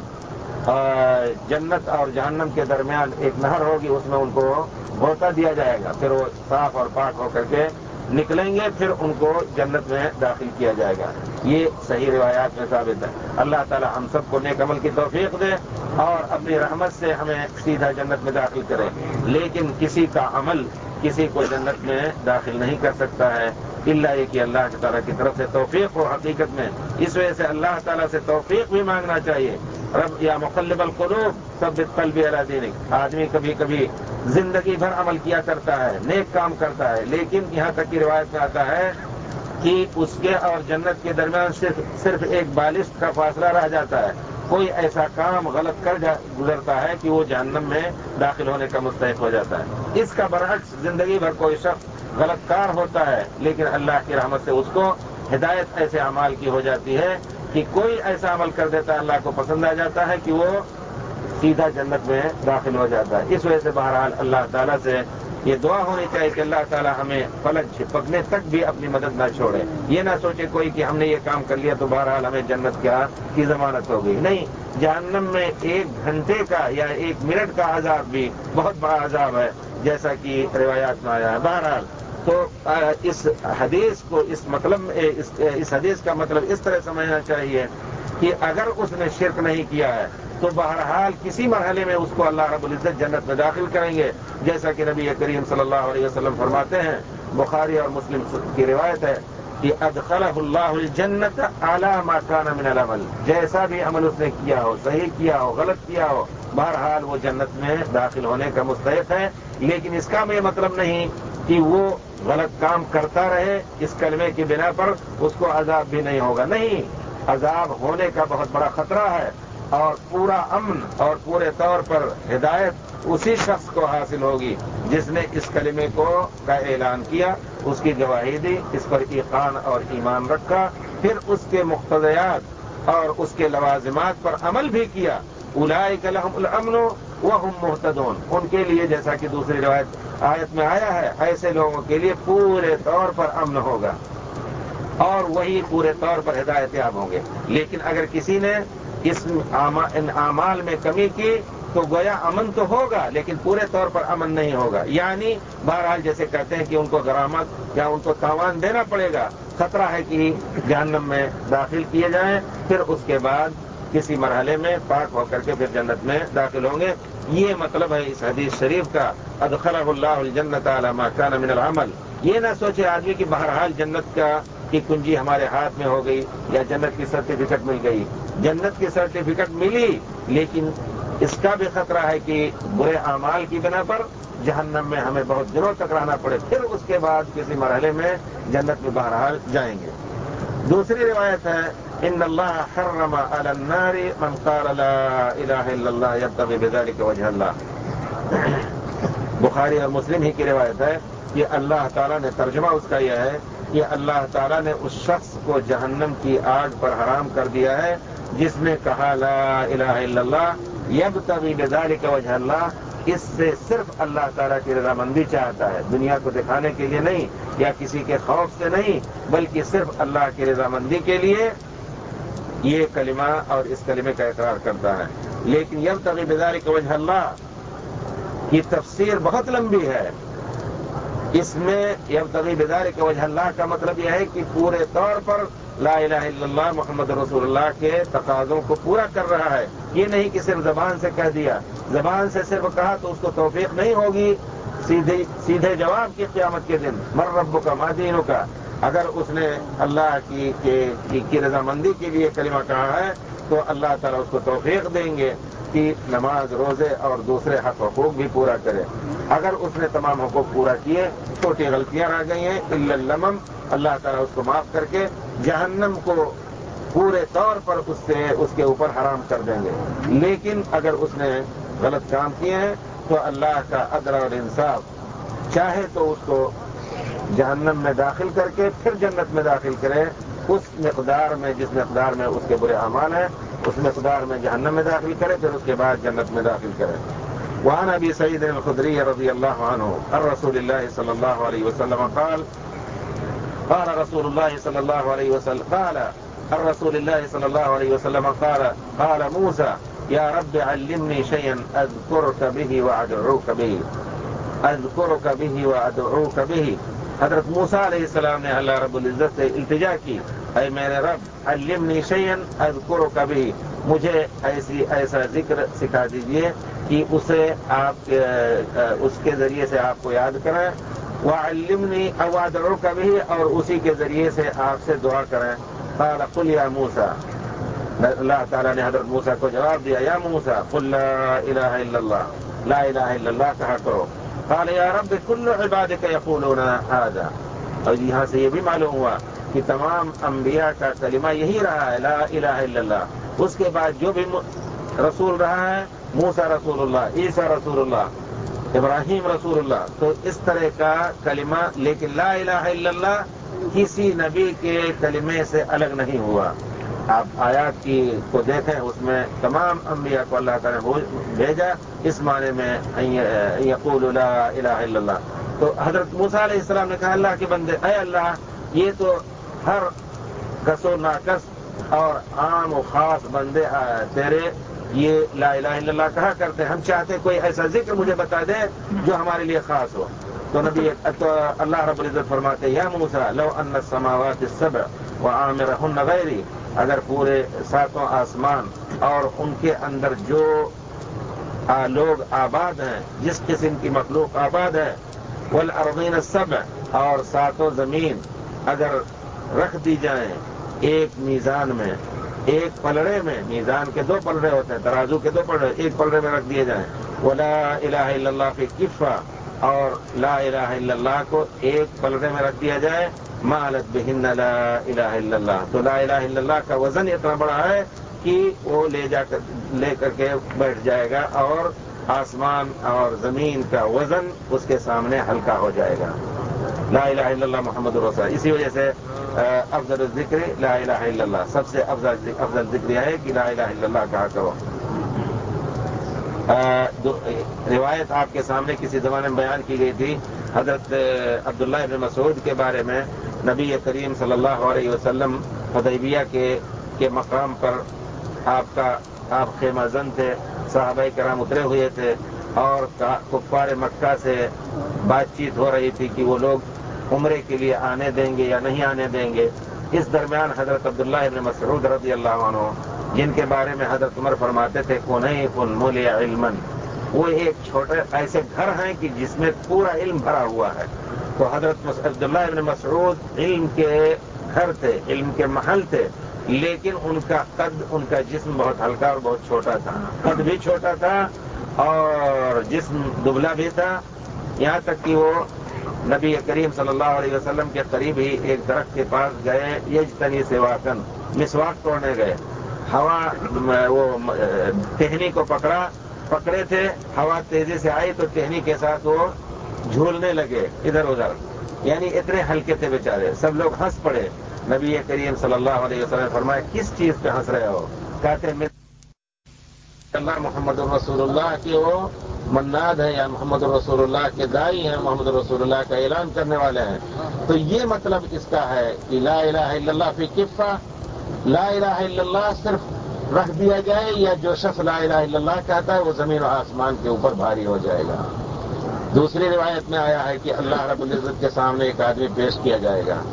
جنت اور جہنم کے درمیان ایک نہر ہوگی، اس میں ان کو غوطہ دیا جائے گا، پھر وہ صاف اور پاک ہو کر کے نکلیں گے، پھر ان کو جنت میں داخل کیا جائے گا۔ یہ صحیح روایات میں ثابت ہے۔ اللہ تعالی ہم سب کو نیک عمل کی توفیق دے اور اپنی رحمت سے ہمیں سیدھا جنت میں داخل کرے، لیکن کسی کا عمل کسی کو جنت میں داخل نہیں کر سکتا ہے الا یہ کہ اللہ تعالیٰ کی طرف سے توفیق ہو حقیقت میں۔ اس وجہ سے اللہ تعالیٰ سے توفیق بھی مانگنا چاہیے۔ رب یا مقلب القلوب ثبت قلبی علی دینک۔ آدمی کبھی کبھی زندگی بھر عمل کیا کرتا ہے، نیک کام کرتا ہے، لیکن یہاں تک کی روایت میں آتا ہے کہ اس کے اور جنت کے درمیان صرف صرف ایک بالشت کا فاصلہ رہ جاتا ہے۔ کوئی ایسا کام غلط کر گزرتا ہے کہ وہ جہنم میں داخل ہونے کا مستحق ہو جاتا ہے۔ اس کا برعکس زندگی بھر کوئی شخص غلط کار ہوتا ہے، لیکن اللہ کی رحمت سے اس کو ہدایت ایسے اعمال کی ہو جاتی ہے کہ کوئی ایسا عمل کر دیتا ہے اللہ کو پسند آ جاتا ہے کہ وہ سیدھا جنت میں داخل ہو جاتا ہے۔ اس وجہ سے بہرحال اللہ تعالیٰ سے یہ دعا ہونی چاہیے کہ اللہ تعالیٰ ہمیں فلک چھپکنے تک بھی اپنی مدد نہ چھوڑے۔ یہ نہ سوچے کوئی کہ ہم نے یہ کام کر لیا تو بہرحال ہمیں جنت کیا کی ضمانت ہو گئی، نہیں، جہنم میں ایک گھنٹے کا یا ایک منٹ کا عذاب بھی بہت بڑا عذاب ہے، جیسا کہ روایات میں آیا ہے۔ بہرحال تو اس حدیث کو اس مطلب اس, اس حدیث کا مطلب اس طرح سمجھنا چاہیے کہ اگر اس نے شرک نہیں کیا ہے تو بہرحال کسی مرحلے میں اس کو اللہ رب العزت جنت میں داخل کریں گے، جیسا کہ نبی کریم صلی اللہ علیہ وسلم فرماتے ہیں، بخاری اور مسلم کی روایت ہے کہ ادخلہ اللہ الجنت علی ما کان من العمل، جیسا بھی عمل اس نے کیا ہو، صحیح کیا ہو غلط کیا ہو، بہرحال وہ جنت میں داخل ہونے کا مستحق ہے۔ لیکن اس کا یہ مطلب نہیں کہ وہ غلط کام کرتا رہے، اس کلمے کی بنا پر اس کو عذاب بھی نہیں ہوگا، نہیں، عذاب ہونے کا بہت بڑا خطرہ ہے، اور پورا امن اور پورے طور پر ہدایت اسی شخص کو حاصل ہوگی جس نے اس کلمے کو کا اعلان کیا، اس کی گواہی دی، اس پر ایقان اور ایمان رکھا، پھر اس کے مقتضیات اور اس کے لوازمات پر عمل بھی کیا۔ اولئک لہم الامن وَهُمْ مُهْتَدُونَ، ان کے لیے جیسا کہ دوسری روایت آیت میں آیا ہے، ایسے لوگوں کے لیے پورے طور پر امن ہوگا اور وہی پورے طور پر ہدایت یاب ہوں گے۔ لیکن اگر کسی نے اس ان اعمال میں کمی کی تو گویا امن تو ہوگا لیکن پورے طور پر امن نہیں ہوگا، یعنی بہرحال جیسے کہتے ہیں کہ ان کو غرامت یا ان کو تاوان دینا پڑے گا، خطرہ ہے کہ جہنم میں داخل کیے جائیں، پھر اس کے بعد کسی مرحلے میں پاک ہو کر کے پھر جنت میں داخل ہوں گے۔ یہ مطلب ہے اس حدیث شریف کا، ادخلہ اللہ الجنت علی ما کان من العمل۔ یہ نہ سوچے آدمی کہ بہرحال جنت کا کی کنجی ہمارے ہاتھ میں ہو گئی یا جنت کی سرٹیفکیٹ مل گئی۔ جنت کی سرٹیفکیٹ ملی لیکن اس کا بھی خطرہ ہے کہ برے اعمال کی بنا پر جہنم میں ہمیں بہت دنوں تک رہنا پڑے، پھر اس کے بعد کسی مرحلے میں جنت میں بہرحال جائیں گے۔ دوسری روایت ہے، ان اللہ حرم علی النار من قال لا الہ الا اللہ یبتغی بذلک وجہ اللہ۔ بخاری اور مسلم ہی کی روایت ہے کہ اللہ تعالیٰ نے، ترجمہ اس کا یہ ہے کہ اللہ تعالیٰ نے اس شخص کو جہنم کی آگ پر حرام کر دیا ہے جس نے کہا لا الہ الا اللہ یبتغی بذلک وجہ اللہ، اس سے صرف اللہ تعالیٰ کی رضامندی چاہتا ہے، دنیا کو دکھانے کے لیے نہیں یا کسی کے خوف سے نہیں، بلکہ صرف اللہ کی رضامندی کے لیے یہ کلمہ اور اس کلمے کا اقرار کرتا ہے۔ لیکن یبتغی بذلک وجہ اللہ کی تفسیر بہت لمبی ہے۔ اس میں یبتغی بذلک وجہ اللہ کا مطلب یہ ہے کہ پورے طور پر لا الہ الا اللہ محمد رسول اللہ کے تقاضوں کو پورا کر رہا ہے، یہ نہیں کہ صرف زبان سے کہہ دیا، زبان سے صرف کہا تو اس کو توفیق نہیں ہوگی سیدھے سیدھے جواب کی قیامت کے دن، من ربک ما دینک، اگر اس نے اللہ کی کی, کی رضامندی کے لیے کلمہ کہا ہے تو اللہ تعالیٰ اس کو توفیق دیں گے کہ نماز، روزے اور دوسرے حق حقوق بھی پورا کرے۔ اگر اس نے تمام حقوق پورا کیے، چھوٹی غلطیاں رہ گئی ہیں الا اللمم، اللہ تعالیٰ اس کو معاف کر کے جہنم کو پورے طور پر اس سے اس کے اوپر حرام کر دیں گے۔ لیکن اگر اس نے غلط کام کیے ہیں تو اللہ کا عدل اور انصاف چاہے تو اس کو جہنم میں داخل کر کے پھر جنت میں داخل کرے، اس مقدار میں جس مقدار میں اس کے برے اعمال ہیں اس مقدار میں جہنم میں داخل کرے، پھر اس کے بعد جنت میں داخل کرے۔ وعن ابی سعید الخدری رضی اللہ عنہ عن رسول اللہ صلی اللہ علیہ وسلم قال قال رسول اللہ صلی اللہ علیہ وسلم قال الرسول اللہ صلی اللہ علیہ وسلم قال قال موسى یا رب علمنی شیئا اذکرک به وادعوک به اذکرک به وادعوک به۔ حضرت موسیٰ علیہ السلام نے اللہ رب العزت سے التجا کی، اے میرے رب علمنی شیئا اذکرک به، مجھے ایسی ایسا ذکر سکھا دیجئے کہ اسے آپ اس کے ذریعے سے آپ کو یاد کریں، وعلمنی او ادعوک به، اور اسی کے ذریعے سے آپ سے دعا کریں۔ قال قل یا موسیٰ، اللہ تعالیٰ نے حضرت موسیٰ کو جواب دیا، یا موسیٰ قل لا الہ الا اللہ، لا الہ الا اللہ کہا کرو۔ قال یا رب کل عبادک یقولون ھذا، اور یہاں سے یہ بھی معلوم ہوا کہ تمام انبیاء کا کلمہ یہی رہا ہے، لا الہ الا اللہ۔ اس کے بعد جو بھی رسول رہا ہے، موسیٰ رسول اللہ، عیسیٰ رسول اللہ، ابراہیم رسول اللہ، تو اس طرح کا کلمہ، لیکن لا الہ الا اللہ کسی نبی کے کلمے سے الگ نہیں ہوا۔ آپ آیات کی کو دیکھیں، اس میں تمام انبیاء کو اللہ تعالیٰ نے بھیجا اس معنی میں یقول لا الہ الا اللہ۔ تو حضرت موسیٰ علیہ السلام نے کہا اللہ کے بندے، اے اللہ یہ تو ہر کس و ناکس اور عام و خاص بندے تیرے یہ لا الہ الا اللہ کہا کرتے ہیں، ہم چاہتے کوئی ایسا ذکر مجھے بتا دے جو ہمارے لیے خاص ہو۔ تو نبی تو اللہ رب العزت فرماتے یا موسیٰ لو ان السماوات السبع وعامرهن غیری، اگر پورے ساتوں آسمان اور ان کے اندر جو لوگ آباد ہیں، جس قسم کی مخلوق آباد ہے، والارضین السبع، اور ساتوں زمین اگر رکھ دی جائیں ایک میزان میں، ایک پلڑے میں، میزان کے دو پلڑے ہوتے ہیں، ترازو کے دو پلڑے، ایک پلڑے میں رکھ دیے جائیں، ولا الہ الا اللہ فی کفہ، اور لا الہ الا اللہ کو ایک پلڑے میں رکھ دیا جائے، مالت بہن لا الہ الا اللہ، تو لا الہ الا اللہ کا وزن اتنا بڑا ہے کہ وہ لے جا کر لے کر کے بیٹھ جائے گا اور آسمان اور زمین کا وزن اس کے سامنے ہلکا ہو جائے گا۔ لا الہ الا اللہ محمد رسول اللہ، اسی وجہ سے افضل الذکر لا الہ الا اللہ، سب سے افضل افضل ذکر یہ ہے کہ لا الہ الا اللہ کہا کرو۔ روایت آپ کے سامنے کسی زمانے میں بیان کی گئی تھی حضرت عبداللہ ابن مسعود کے بارے میں. نبی کریم صلی اللہ علیہ وسلم حدیبیہ کے کے مقام پر آپ کا آپ خیمہ زن تھے, صحابہ کرام اترے ہوئے تھے اور کفار مکہ سے بات چیت ہو رہی تھی کہ وہ لوگ عمرے کے لیے آنے دیں گے یا نہیں آنے دیں گے. اس درمیان حضرت عبداللہ ابن مسعود رضی اللہ عنہ, جن کے بارے میں حضرت عمر فرماتے تھے کنیف ملی علما, وہ ایک چھوٹے ایسے گھر ہیں کہ جس میں پورا علم بھرا ہوا ہے. تو حضرت عبداللہ ابن مسعود علم کے گھر تھے, علم کے محل تھے, لیکن ان کا قد, ان کا جسم بہت ہلکا اور بہت چھوٹا تھا. قد بھی چھوٹا تھا اور جسم دبلا بھی تھا, یہاں تک کہ وہ نبی کریم صلی اللہ علیہ وسلم کے قریب ہی ایک درخت کے پاس گئے, یجتنی سواکن, مسواک توڑنے گئے. ہوا وہ ٹہنی کو پکڑا پکڑے تھے, ہوا تیزی سے آئی تو ٹہنی کے ساتھ وہ جھولنے لگے ادھر ادھر, یعنی اتنے ہلکے تھے بیچارے. سب لوگ ہنس پڑے. نبی کریم صلی اللہ علیہ وسلم نے فرمایا کس چیز پہ ہنس رہے ہو؟ کہتے ہیں اللہ محمد الرسول اللہ کی وہ مناد ہے یا محمد الرسول اللہ کے داعی ہیں, محمد الرسول اللہ کا اعلان کرنے والے ہیں. تو یہ مطلب اس کا ہے کہ لا الہ الا اللہ فی کفہ, لا الہ الا اللہ صرف رکھ دیا جائے یا جو شخص لا الہ الا اللہ کہتا ہے وہ زمین و آسمان کے اوپر بھاری ہو جائے گا. دوسری روایت میں آیا ہے کہ اللہ رب العزت کے سامنے ایک آدمی پیش کیا جائے گا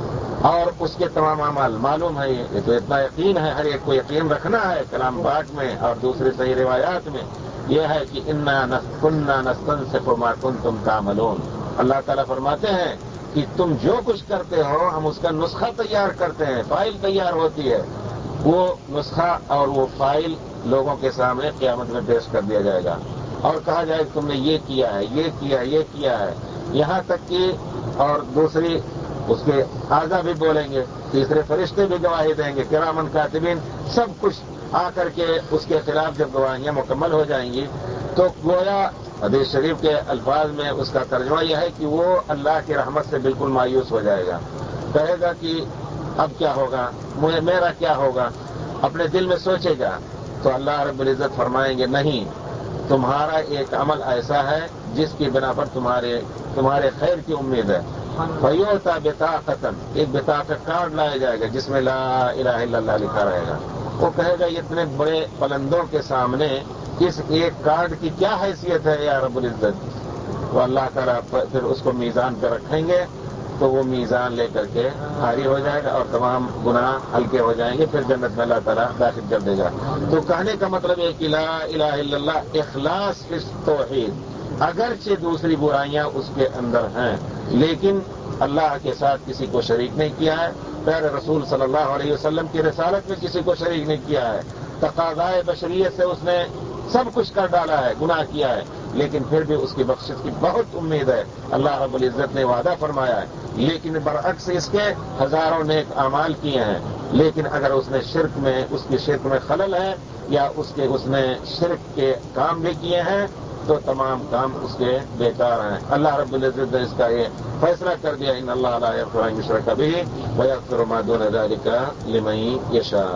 اور اس کے تمام اعمال معلوم ہے. یہ تو اتنا یقین ہے, ہر ایک کو یقین رکھنا ہے. کلام پاک میں اور دوسری صحیح روایات میں یہ ہے کہ انا کننا نستنسخ ما کنتم تعملون. اللہ تعالیٰ فرماتے ہیں کہ تم جو کچھ کرتے ہو ہم اس کا نسخہ تیار کرتے ہیں, فائل تیار ہوتی ہے. وہ نسخہ اور وہ فائل لوگوں کے سامنے قیامت میں پیش کر دیا جائے گا اور کہا جائے کہ تم نے یہ کیا ہے, یہ کیا ہے, یہ کیا ہے. یہاں تک کہ اور دوسری اس کے اعضا بھی بولیں گے, تیسرے فرشتے بھی گواہی دیں گے, کرامن کاتبین سب کچھ آ کر کے اس کے خلاف جب گواہیاں مکمل ہو جائیں گی تو گویا حدیث شریف کے الفاظ میں اس کا ترجمہ یہ ہے کہ وہ اللہ کی رحمت سے بالکل مایوس ہو جائے گا. کہے گا کہ اب کیا ہوگا, میرا کیا ہوگا, اپنے دل میں سوچے گا. تو اللہ رب العزت فرمائیں گے نہیں, تمہارا ایک عمل ایسا ہے جس کی بنا پر تمہارے تمہارے خیر کی امید ہے. فیوتا بطاقتن, ایک بطاقت کارڈ لایا جائے گا جس میں لا الہ الا اللہ لکھا رہے گا. وہ کہے گا اتنے بڑے پلندوں کے سامنے اس ایک کارڈ کی کیا حیثیت ہے یا رب العزت. تو اللہ تعالیٰ پھر اس کو میزان پہ رکھیں گے تو وہ میزان لے کر کے بھاری ہو جائے گا اور تمام گناہ ہلکے ہو جائیں گے, پھر جنت میں اللہ تعالیٰ داخل کر دے گا. تو کہنے کا مطلب ہے کہ لا الہ الا اللہ اخلاص فی التوحید, اگرچہ دوسری برائیاں اس کے اندر ہیں لیکن اللہ کے ساتھ کسی کو شریک نہیں کیا ہے. پیارے رسول صلی اللہ علیہ وسلم کی رسالت میں کسی کو شریک نہیں کیا ہے. تقاضائے بشریت سے اس نے سب کچھ کر ڈالا ہے, گناہ کیا ہے, لیکن پھر بھی اس کی بخشش کی بہت امید ہے. اللہ رب العزت نے وعدہ فرمایا ہے. لیکن برعکس اس کے ہزاروں نیک اعمال کیے ہیں, لیکن اگر اس نے شرک میں اس کی شرک میں خلل ہے یا اس کے اس نے شرک کے کام بھی کیے ہیں تو تمام کام اس کے بیکار ہیں. اللہ رب العزت نے اس کا یہ فیصلہ کر دیا ان اللہ لا یغفر ان یشرک بہ ویغفر ما دون ذلک لمن یشاء.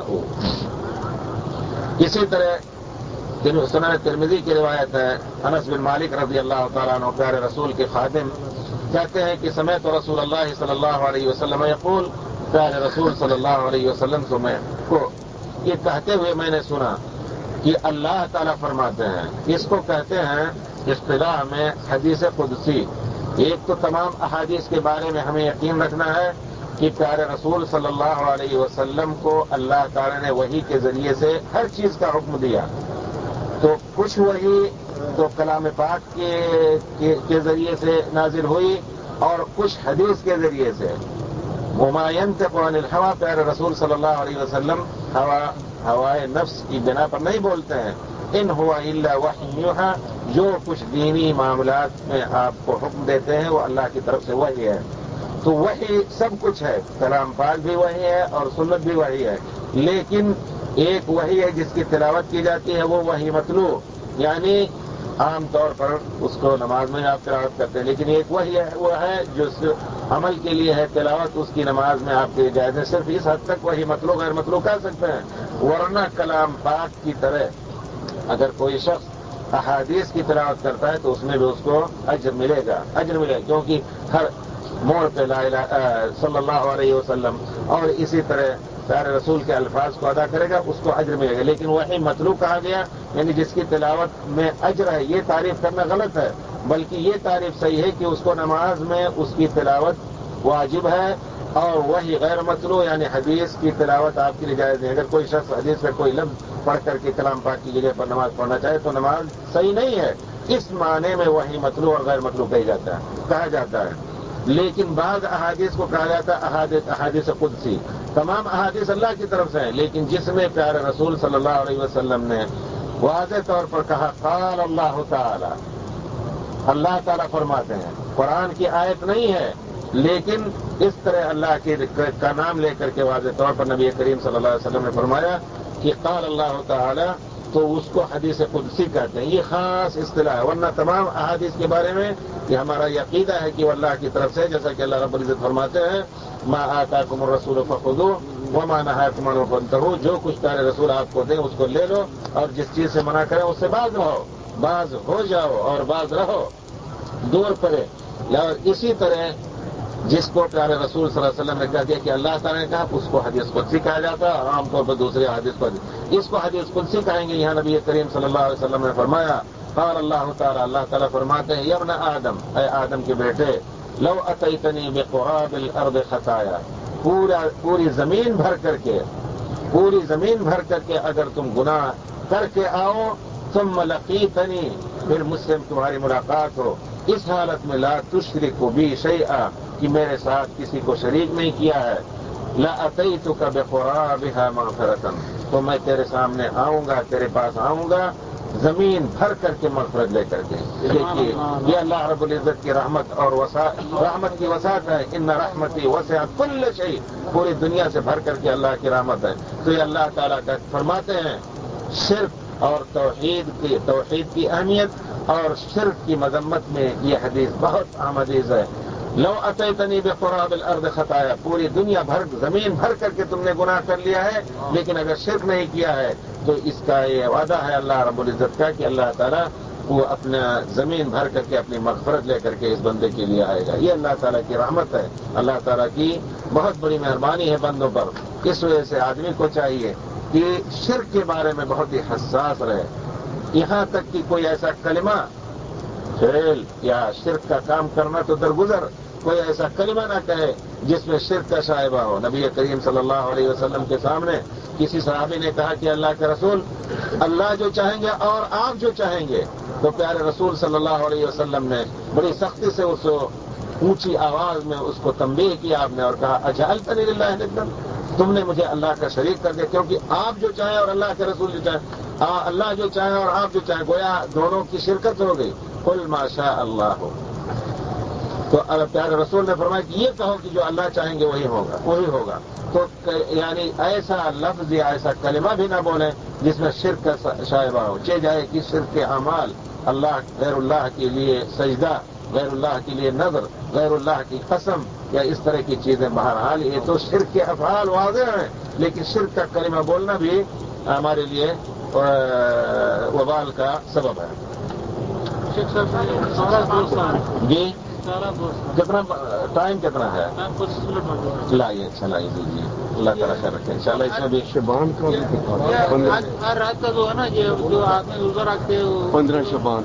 اسی طرح سنن ترمذی کی روایت ہے, انس بن مالک رضی اللہ تعالیٰ عنہ پیارے رسول کے خادم کہتے ہیں کہ سمعت رسول اللہ صلی اللہ علیہ وسلم یقول, پیارے رسول صلی اللہ علیہ وسلم کو میں کو یہ کہتے ہوئے میں نے سنا کہ اللہ تعالیٰ فرماتے ہیں, اس کو کہتے ہیں اصطلاح میں حدیث قدسی. ایک تو تمام احادیث کے بارے میں ہمیں یقین رکھنا ہے کہ پیارے رسول صلی اللہ علیہ وسلم کو اللہ تعالیٰ نے وحی کے ذریعے سے ہر چیز کا حکم دیا. تو کچھ وحی تو کلام پاک کے کے ذریعے سے نازل ہوئی اور کچھ حدیث کے ذریعے سے. وما ينطق عن الهوى, پیارے رسول صلی اللہ علیہ وسلم ہوا ہوائے نفس کی بنا پر نہیں بولتے ہیں. ان هو الا وحی یوحى, جو کچھ دینی معاملات میں آپ کو حکم دیتے ہیں وہ اللہ کی طرف سے وحی ہے. تو وحی سب کچھ ہے, کلام پاک بھی وحی ہے اور سنت بھی وحی ہے. لیکن ایک وحی ہے جس کی تلاوت کی جاتی ہے, وہ وحی مطلوع, یعنی عام طور پر اس کو نماز میں آپ تلاوت کرتے ہیں. لیکن ایک وحی ہے وہ ہے جو عمل کے لیے ہے, تلاوت اس کی نماز میں آپ کے جائز ہے. صرف اس حد تک وحی مطلوع غیر مطلوع کر سکتے ہیں, ورنہ کلام پاک کی طرح اگر کوئی شخص احادیث کی تلاوت کرتا ہے تو اس میں بھی اس کو اجر ملے گا اجر ملے گا کیونکہ ہر موڑ پہ لا الہ صلی اللہ علیہ وسلم اور اسی طرح پیارے رسول کے الفاظ کو ادا کرے گا اس کو اجر ملے گا. لیکن وہی مطلوب کہا گیا یعنی جس کی تلاوت میں اجر ہے یہ تعریف کرنا غلط ہے بلکہ یہ تعریف صحیح ہے کہ اس کو نماز میں اس کی تلاوت واجب ہے اور وہی غیر مطلوب یعنی حدیث کی تلاوت آپ کے لیے جائز نہیں. اگر کوئی شخص حدیث میں کوئی لفظ پڑھ کر کے کلام پاک کی جگہ پر نماز پڑھنا چاہے تو نماز صحیح نہیں ہے. اس معنی میں وہی مطلوب اور غیر مطلوب کہی جاتا ہے کہا جاتا ہے. لیکن بعض احادیث کو کہا جاتا ہے احادیث احادیث قدسی. تمام احادیث اللہ کی طرف سے ہیں لیکن جس میں پیارے رسول صلی اللہ علیہ وسلم نے واضح طور پر کہا قال اللہ تعالی اللہ تعالیٰ فرماتے ہیں قرآن کی آیت نہیں ہے لیکن اس طرح اللہ کے کا نام لے کر کے واضح طور پر نبی کریم صلی اللہ علیہ وسلم نے فرمایا کہ قال اللہ تعالی تو اس کو حدیث قدسی کہتے ہیں. یہ خاص اصطلاح ہے ورنہ تمام احادیث کے بارے میں یہ ہمارا عقیدہ ہے کہ وہ اللہ کی طرف سے جیسا کہ اللہ رب العزت فرماتے ہیں ما آتاکم الرسول فخذوہ وما نہاکم عنہ فانتہوا. جو کچھ پیارے رسول آپ کو دیں اس کو لے لو اور جس چیز سے منع کریں اس سے باز رہو باز ہو جاؤ اور باز رہو دور کرے. اور اسی طرح جس کو پیارے رسول صلی اللہ علیہ وسلم نے کہا دیا کہ اللہ تعالیٰ نے کہا اس کو حدیث قدسی کہا جاتا ہے اور عام طور پر دوسرے حدیث قدسی اس کو حدیث قدسی کہیں گے. یہاں نبی کریم صلی اللہ علیہ وسلم نے فرمایا قال اللہ تعالیٰ اللہ تعالیٰ فرماتے ہیں یا ابن آدم اے آدم کے بیٹے لو اتیتنی بقراب الارض خطایا پورا پوری زمین بھر کر کے پوری زمین بھر کر کے اگر تم گناہ کر کے آؤ ثم لقیتنی پھر مجھ سے تمہاری ملاقات ہو اس حالت میں لا تشرک بی شیئا کہ میرے ساتھ کسی کو شریک نہیں کیا ہے لاتیتک بقرابها مغفرۃ تو میں تیرے سامنے آؤں گا تیرے پاس آؤں گا زمین بھر کر کے مغفرت لے کر کے. دیکھیے یہ اللہ رب العزت کی رحمت اور وسع رحمت کی وسعت ہے. ان رحمتی وسعت کل شیء پوری دنیا سے بھر کر کے اللہ کی رحمت ہے. تو یہ اللہ تعالیٰ کا فرماتے ہیں شرک اور توحید کی توحید کی اہمیت اور شرک کی مذمت میں یہ حدیث بہت اہم حدیث ہے. لو اتیتنی بقراب الارض خطایا پوری دنیا بھر زمین بھر کر کے تم نے گناہ کر لیا ہے لیکن اگر شرک نہیں کیا ہے تو اس کا یہ وعدہ ہے اللہ رب العزت کا کہ اللہ تعالیٰ وہ اپنا زمین بھر کر کے اپنی مغفرت لے کر کے اس بندے کے لیے آئے گا. یہ اللہ تعالیٰ کی رحمت ہے اللہ تعالیٰ کی بہت بڑی مہربانی ہے بندوں پر. اس وجہ سے آدمی کو چاہیے کہ شرک کے بارے میں بہت ہی حساس رہے. یہاں تک کہ کوئی ایسا کلمہ فعل یا شرک کا کام کرنا تو درگزر کوئی ایسا کلمہ نہ کہے جس میں شرک کا شائبہ ہو. نبی کریم صلی اللہ علیہ وسلم کے سامنے کسی صحابی نے کہا کہ اللہ کے رسول اللہ جو چاہیں گے اور آپ جو چاہیں گے تو پیارے رسول صلی اللہ علیہ وسلم نے بڑی سختی سے اس اونچی آواز میں اس کو تنبیہ کیا آپ نے اور کہا اجعلتنی للہ ندا تم نے مجھے اللہ کا شریک کر دیا کیونکہ آپ جو چاہیں اور اللہ کے رسول جو چاہیں اللہ جو چاہیں اور آپ جو چاہیں گویا دونوں کی شرکت ہو گئی. قل ما شاء اللہ ہو تو پیارے رسول نے فرمایا کہ یہ کہو کہ جو اللہ چاہیں گے وہی ہوگا وہی ہوگا. تو یعنی ایسا لفظ یا ایسا کلمہ بھی نہ بولیں جس میں شرک کا شائبہ ہو. چہ جائے کہ شرک کے اعمال اللہ غیر اللہ کے لیے سجدہ غیر اللہ کے لیے نظر غیر اللہ کی قسم یا اس طرح کی چیزیں بہرحال یہ تو شرک کے افعال واضح ہیں لیکن شرک کا کلمہ بولنا بھی ہمارے لیے وبال کا سبب ہے. جی کتنا ٹائم کتنا ہے لائیے چلائیے دیجیے اللہ تعالیٰ خیر رکھے ان شاء اللہ. اس میں بھی شبان کا ہر رات کا جو ہے نا یہ جو آدمی روزہ رکھتے ہیں پندرہ شبان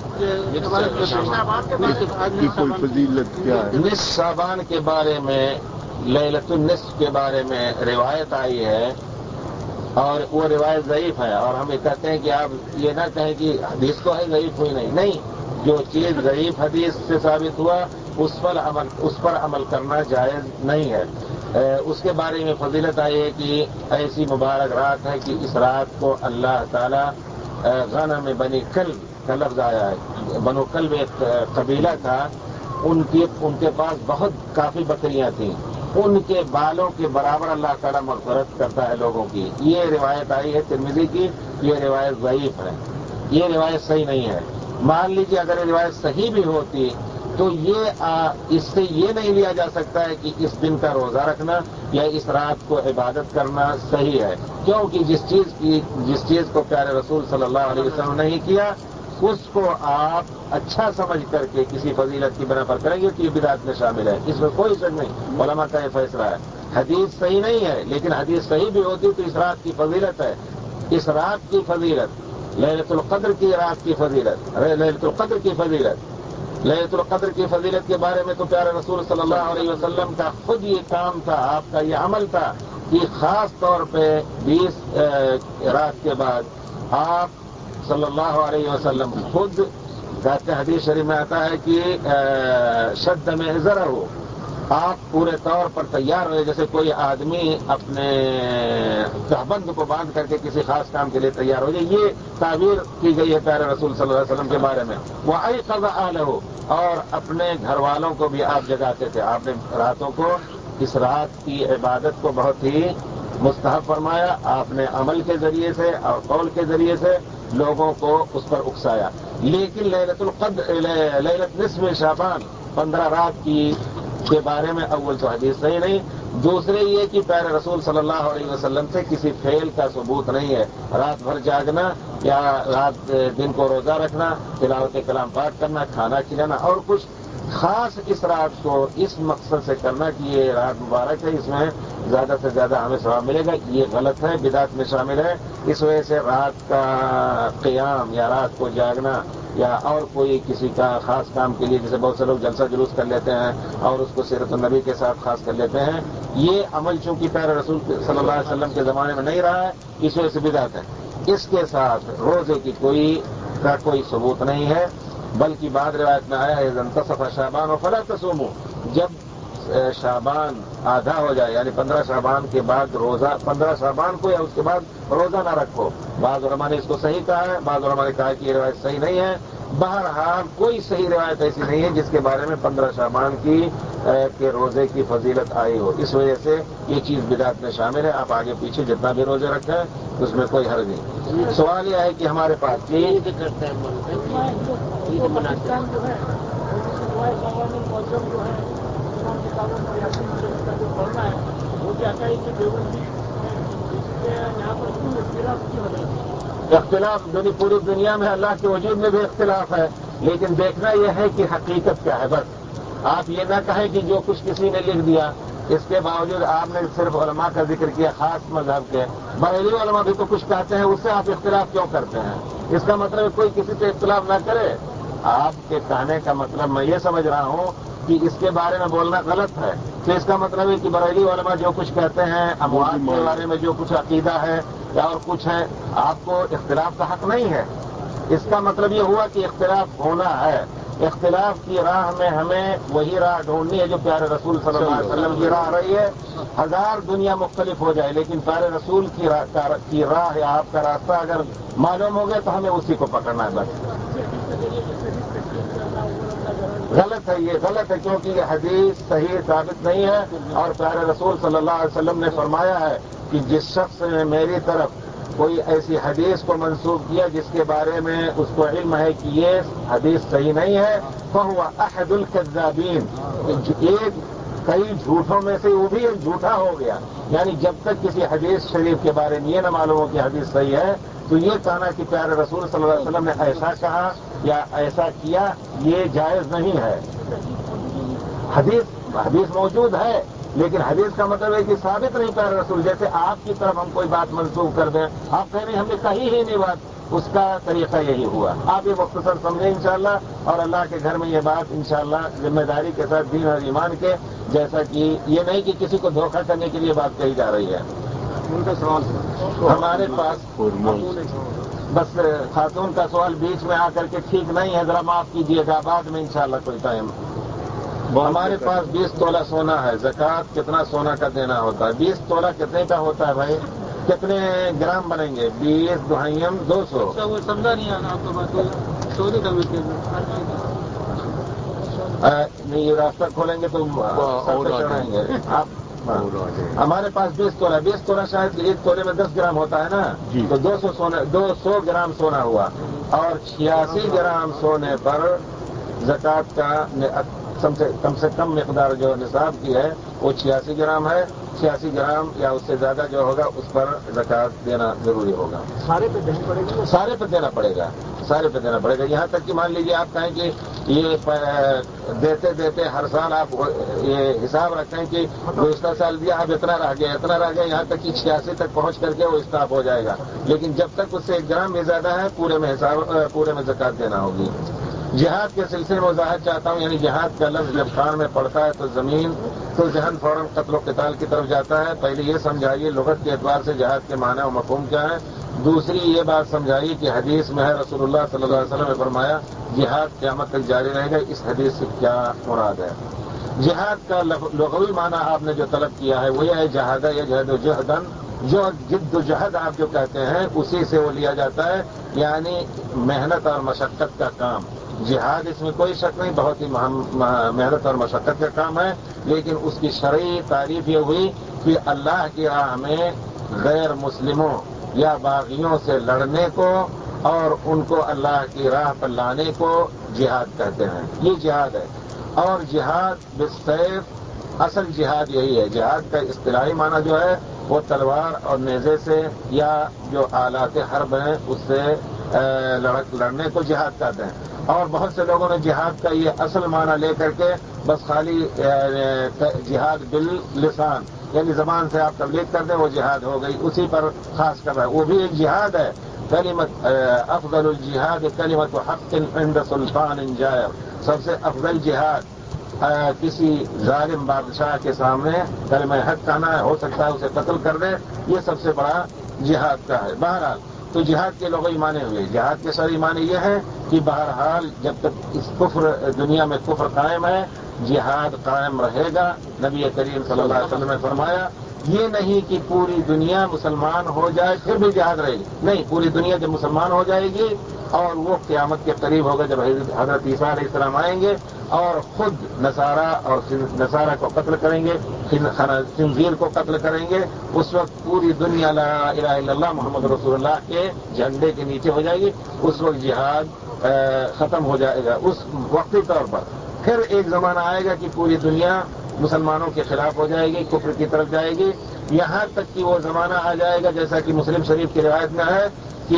کی کوئی فضیلت کیا ہے؟ نصف شعبان کے بارے میں لیلۃ النصف کے بارے میں روایت آئی ہے اور وہ روایت ضعیف ہے اور ہم یہ کہتے ہیں کہ آپ یہ نہ کہیں کہ حدیث کو ہے ضعیف ہوئی نہیں نہیں جو چیز ضعیف حدیث سے ثابت ہوا اس پر عمل اس پر عمل کرنا جائز نہیں ہے. اس کے بارے میں فضیلت آئی ہے کہ ایسی مبارک رات ہے کہ اس رات کو اللہ تعالیٰ غنم بنی کلب کا لفظ آیا ہے. بنو کلب ایک قبیلہ تھا ان کی ان کے پاس بہت کافی بکریاں تھیں ان کے بالوں کے برابر اللہ تعالیٰ مغفرت کرتا ہے لوگوں کی. یہ روایت آئی ہے ترمذی کی یہ روایت ضعیف ہے یہ روایت صحیح نہیں ہے. مان لیجیے اگر یہ روایت صحیح بھی ہوتی تو یہ آ, اس سے یہ نہیں لیا جا سکتا ہے کہ اس دن کا روزہ رکھنا یا اس رات کو عبادت کرنا صحیح ہے کیونکہ جس چیز کی جس چیز کو پیارے رسول صلی اللہ علیہ وسلم نے نہیں کیا اس کو آپ اچھا سمجھ کر کے کسی فضیلت کی بنا پر کریں گے تو یہ بدعت میں شامل ہے، اس میں کوئی شک نہیں، علماء کا یہ فیصلہ ہے۔ حدیث صحیح نہیں ہے، لیکن حدیث صحیح بھی ہوتی تو اس رات کی فضیلت ہے، اس رات کی فضیلت، لیلۃ القدر کی رات کی فضیلت، لیلۃ القدر کی فضیلت، لیلۃ القدر کی فضیلت کے بارے میں تو پیارے رسول صلی اللہ علیہ وسلم کا خود یہ کام تھا، آپ کا یہ عمل تھا کہ خاص طور پہ بیس رات کے بعد آپ صلی اللہ علیہ وسلم خود کہتے ہیں، حدیث شریف میں آتا ہے کہ شد میں ذرا ہو، آپ پورے طور پر تیار ہوئے جیسے کوئی آدمی اپنے تہبند کو باندھ کر کے کسی خاص کام کے لیے تیار ہو جائے، یہ تعبیر کی گئی ہے پیارے رسول صلی اللہ علیہ وسلم کے بارے میں۔ وہ ایقظ اہلہ، اور اپنے گھر والوں کو بھی آپ جگاتے تھے، آپ نے راتوں کو اس رات کی عبادت کو بہت ہی مستحب فرمایا، آپ نے عمل کے ذریعے سے اور قول کے ذریعے سے لوگوں کو اس پر اکسایا۔ لیکن لیلۃ القدر، لیلۃ نصف شعبان، پندرہ رات کی کے بارے میں اول تو حدیث صحیح نہیں، دوسرے یہ کہ پیارے رسول صلی اللہ علیہ وسلم سے کسی فعل کا ثبوت نہیں ہے، رات بھر جاگنا یا رات دن کو روزہ رکھنا، تلاوت کلام پاک کرنا، کھانا کھلانا اور کچھ خاص اس رات کو اس مقصد سے کرنا کہ یہ رات مبارک ہے، اس میں زیادہ سے زیادہ ہمیں ثواب ملے گا، یہ غلط ہے، بدعت میں شامل ہے۔ اس وجہ سے رات کا قیام یا رات کو جاگنا یا اور کوئی کسی کا خاص کام کے لیے، جیسے بہت سے لوگ جلسہ جلوس کر لیتے ہیں اور اس کو سیرت النبی کے ساتھ خاص کر لیتے ہیں، یہ عمل چونکہ پیارے رسول صلی اللہ علیہ وسلم کے زمانے میں نہیں رہا ہے، اس وجہ سے بدعت ہے۔ اس کے ساتھ روزے کی کوئی کا کوئی ثبوت نہیں ہے، بلکہ بعد روایت میں آیا ہے اذا انتصف شعبان فلا تصوموا، جب شعبان آدھا ہو جائے یعنی پندرہ شعبان کے بعد روزہ، پندرہ شعبان کو یا اس کے بعد روزہ نہ رکھو۔ بعض علماء نے اس کو صحیح کہا ہے، بعض علماء نے کہا کہ یہ روایت صحیح نہیں ہے۔ بہرحال کوئی صحیح روایت ایسی نہیں ہے جس کے بارے میں پندرہ شعبان کی کے روزے کی فضیلت آئی ہو، اس وجہ سے یہ چیز بدعت میں شامل ہے۔ آپ آگے پیچھے جتنا بھی روزے رکھیں اس میں کوئی حرج نہیں۔ سوال یہ ہے کہ ہمارے پاس کی اختلاف پوری دنیا میں اللہ کے وجود میں بھی اختلاف ہے، لیکن دیکھنا یہ ہے کہ حقیقت کیا ہے۔ بس آپ یہ نہ کہیں کہ جو کچھ کسی نے لکھ دیا، اس کے باوجود آپ نے صرف علماء کا ذکر کیا خاص مذہب کے، بریلوی علماء بھی تو کچھ کہتے ہیں، اس سے آپ اختلاف کیوں کرتے ہیں؟ اس کا مطلب کوئی کسی سے اختلاف نہ کرے۔ آپ کے کہنے کا مطلب میں یہ سمجھ رہا ہوں کہ اس کے بارے میں بولنا غلط ہے، تو اس کا مطلب ہے کہ بریلی علماء جو کچھ کہتے ہیں، اموات کے بارے میں جو کچھ عقیدہ ہے یا اور کچھ ہے، آپ کو اختلاف کا حق نہیں ہے۔ اس کا مطلب یہ ہوا کہ اختلاف ہونا ہے۔ اختلاف کی راہ میں ہمیں وہی راہ ڈھونڈنی ہے جو پیارے رسول صلی اللہ علیہ وسلم کی راہ رہی ہے۔ ہزار دنیا مختلف ہو جائے لیکن پیارے رسول کی راہ کی راہ یا آپ کا راستہ اگر معلوم ہو گیا تو ہمیں اسی کو پکڑنا ہے بس۔ غلط ہے، یہ غلط ہے کیونکہ یہ حدیث صحیح ثابت نہیں ہے، اور پیارے رسول صلی اللہ علیہ وسلم نے فرمایا ہے کہ جس شخص نے میری طرف کوئی ایسی حدیث کو منسوخ کیا جس کے بارے میں اس کو علم ہے کہ یہ حدیث صحیح نہیں ہے، فہو احد الکذابین، ایک کئی جھوٹوں میں سے وہ بھی ایک جھوٹا ہو گیا۔ یعنی جب تک کسی حدیث شریف کے بارے میں یہ نہ معلوم ہو کہ حدیث صحیح ہے تو یہ کہنا کہ پیارے رسول صلی اللہ علیہ وسلم نے ایسا کہا یا ایسا کیا یہ جائز نہیں ہے۔ حدیث حدیث موجود ہے لیکن حدیث کا مطلب ہے کہ ثابت نہیں پیارے رسول، جیسے آپ کی طرف ہم کوئی بات منسوخ کر دیں، آپ کہہ رہے ہیں ہم نے کہی ہی نہیں بات، اس کا طریقہ یہی ہوا۔ آپ یہ مختصر سمجھیں انشاءاللہ، اور اللہ کے گھر میں یہ بات انشاءاللہ ذمہ داری کے ساتھ دین اور ایمان کے، جیسا کہ یہ نہیں کہ کسی کو دھوکہ کرنے کے لیے بات کہی جا رہی ہے۔ ان کا سوال ہمارے پاس بس خاتون کا سوال بیچ میں آ کر کے ٹھیک نہیں ہے، ذرا معاف کیجیے گا، بعد میں انشاءاللہ کوئی ٹائم۔ ہمارے پاس بیس تولہ سونا ہے، زکوٰۃ کتنا سونا کا دینا ہوتا ہے؟ بیس تولہ کتنے کا ہوتا ہے بھائی؟ کتنے گرام بنیں گے؟ بیس دہائیم دو سو۔ وہ سمجھا نہیں آنا آپ کا بات، سونے کا ملتے نہیں، یہ راستہ کھولیں گے تو چڑھائیں گے آپ۔ ہمارے پاس بیس تولہ بیس تولہ شاید ایک تولے میں دس گرام ہوتا ہے نا، تو دو سو سونا دو سو گرام سونا ہوا، اور چھیاسی گرام سونے پر زکوٰۃ کا کم سے کم سے کم مقدار جو نصاب کی ہے وہ چھیاسی گرام ہے. چھیاسی گرام یا اس سے زیادہ جو ہوگا اس پر زکوٰۃ دینا ضروری ہوگا. سارے پہ دینی پڑے گی؟ سارے پہ دینا پڑے گا. سارے پہ دینا پڑے گا. یہاں تک کہ مان لیجیے آپ کہیں کہ یہ دیتے دیتے ہر سال آپ یہ حساب رکھیں کہ گزشتہ سال دیا اب اتنا رہ گیا اتنا رہ گیا یہاں تک کہ چھیاسی تک پہنچ کر کے وہ اسٹاپ ہو جائے گا. لیکن جب تک اس سے ایک گرام بھی زیادہ ہے پورے میں حساب پورے میں زکوٰۃ دینا ہوگی. جہاد کے سلسلے میں وضاحت چاہتا ہوں. یعنی جہاد کا لفظ جب کان میں پڑتا ہے تو زمین تو ذہن فوراً قتل و قتال کی طرف جاتا ہے. پہلے یہ سمجھائیے لغت کے اعتبار سے جہاد کے معنی و مفہوم کیا ہے. دوسری یہ بات سمجھائیے کہ حدیث میں ہے رسول اللہ صلی اللہ علیہ وسلم نے فرمایا جہاد قیامت تک جاری رہے گا. اس حدیث سے کیا مراد ہے؟ جہاد کا لغوی معنی آپ نے جو طلب کیا ہے وہ یہ ہے جہاد یجہد و جہدن. جو جد و جہد آپ جو کہتے ہیں اسی سے وہ لیا جاتا ہے. یعنی محنت اور مشقت کا کام. جہاد اس میں کوئی شک نہیں بہت ہی محنت اور مشقت کا کام ہے. لیکن اس کی شرعی تعریف یہ ہوئی کہ اللہ کی راہ میں غیر مسلموں یا باغیوں سے لڑنے کو اور ان کو اللہ کی راہ پر لانے کو جہاد کہتے ہیں. یہ جہاد ہے. اور جہاد بالسیف اصل جہاد یہی ہے. جہاد کا اصطلاحی معنی جو ہے وہ تلوار اور نیزے سے یا جو آلات حرب ہیں اس سے لڑنے کو جہاد کہتے ہیں. اور بہت سے لوگوں نے جہاد کا یہ اصل معنی لے کر کے بس خالی جہاد باللسان یعنی زبان سے آپ تبلیغ کر دیں وہ جہاد ہو گئی اسی پر خاص کر رہا ہے. وہ بھی ایک جہاد ہے. کلمت افضل الجہاد کلمت حق عند سلطان جائر. سب سے افضل جہاد کسی ظالم بادشاہ کے سامنے کلمہ حق کہنا ہے. ہو سکتا ہے اسے قتل کر دے. یہ سب سے بڑا جہاد کا ہے. بہرحال تو جہاد کے لغوی معنی ہوئے. جہاد کے شرعی معنی یہ ہے کہ بہرحال جب تک اس کفر دنیا میں کفر قائم ہے جہاد قائم رہے گا. نبی کریم صلی اللہ علیہ وسلم نے فرمایا یہ نہیں کہ پوری دنیا مسلمان ہو جائے پھر بھی جہاد رہے گی. نہیں, پوری دنیا جب مسلمان ہو جائے گی اور وہ قیامت کے قریب ہوگا جب حضرت عیسیٰ علیہ السلام آئیں گے اور خود نصارہ اور نصارہ کو قتل کریں گے خنزیر کو قتل کریں گے اس وقت پوری دنیا لا الہ الا اللہ محمد رسول اللہ کے جھنڈے کے نیچے ہو جائے گی. اس وقت جہاد ختم ہو جائے گا اس وقتی طور پر. پھر ایک زمانہ آئے گا کہ پوری دنیا مسلمانوں کے خلاف ہو جائے گی کفر کی طرف جائے گی. یہاں تک کہ وہ زمانہ آ جائے گا جیسا کہ مسلم شریف کی روایت میں ہے کہ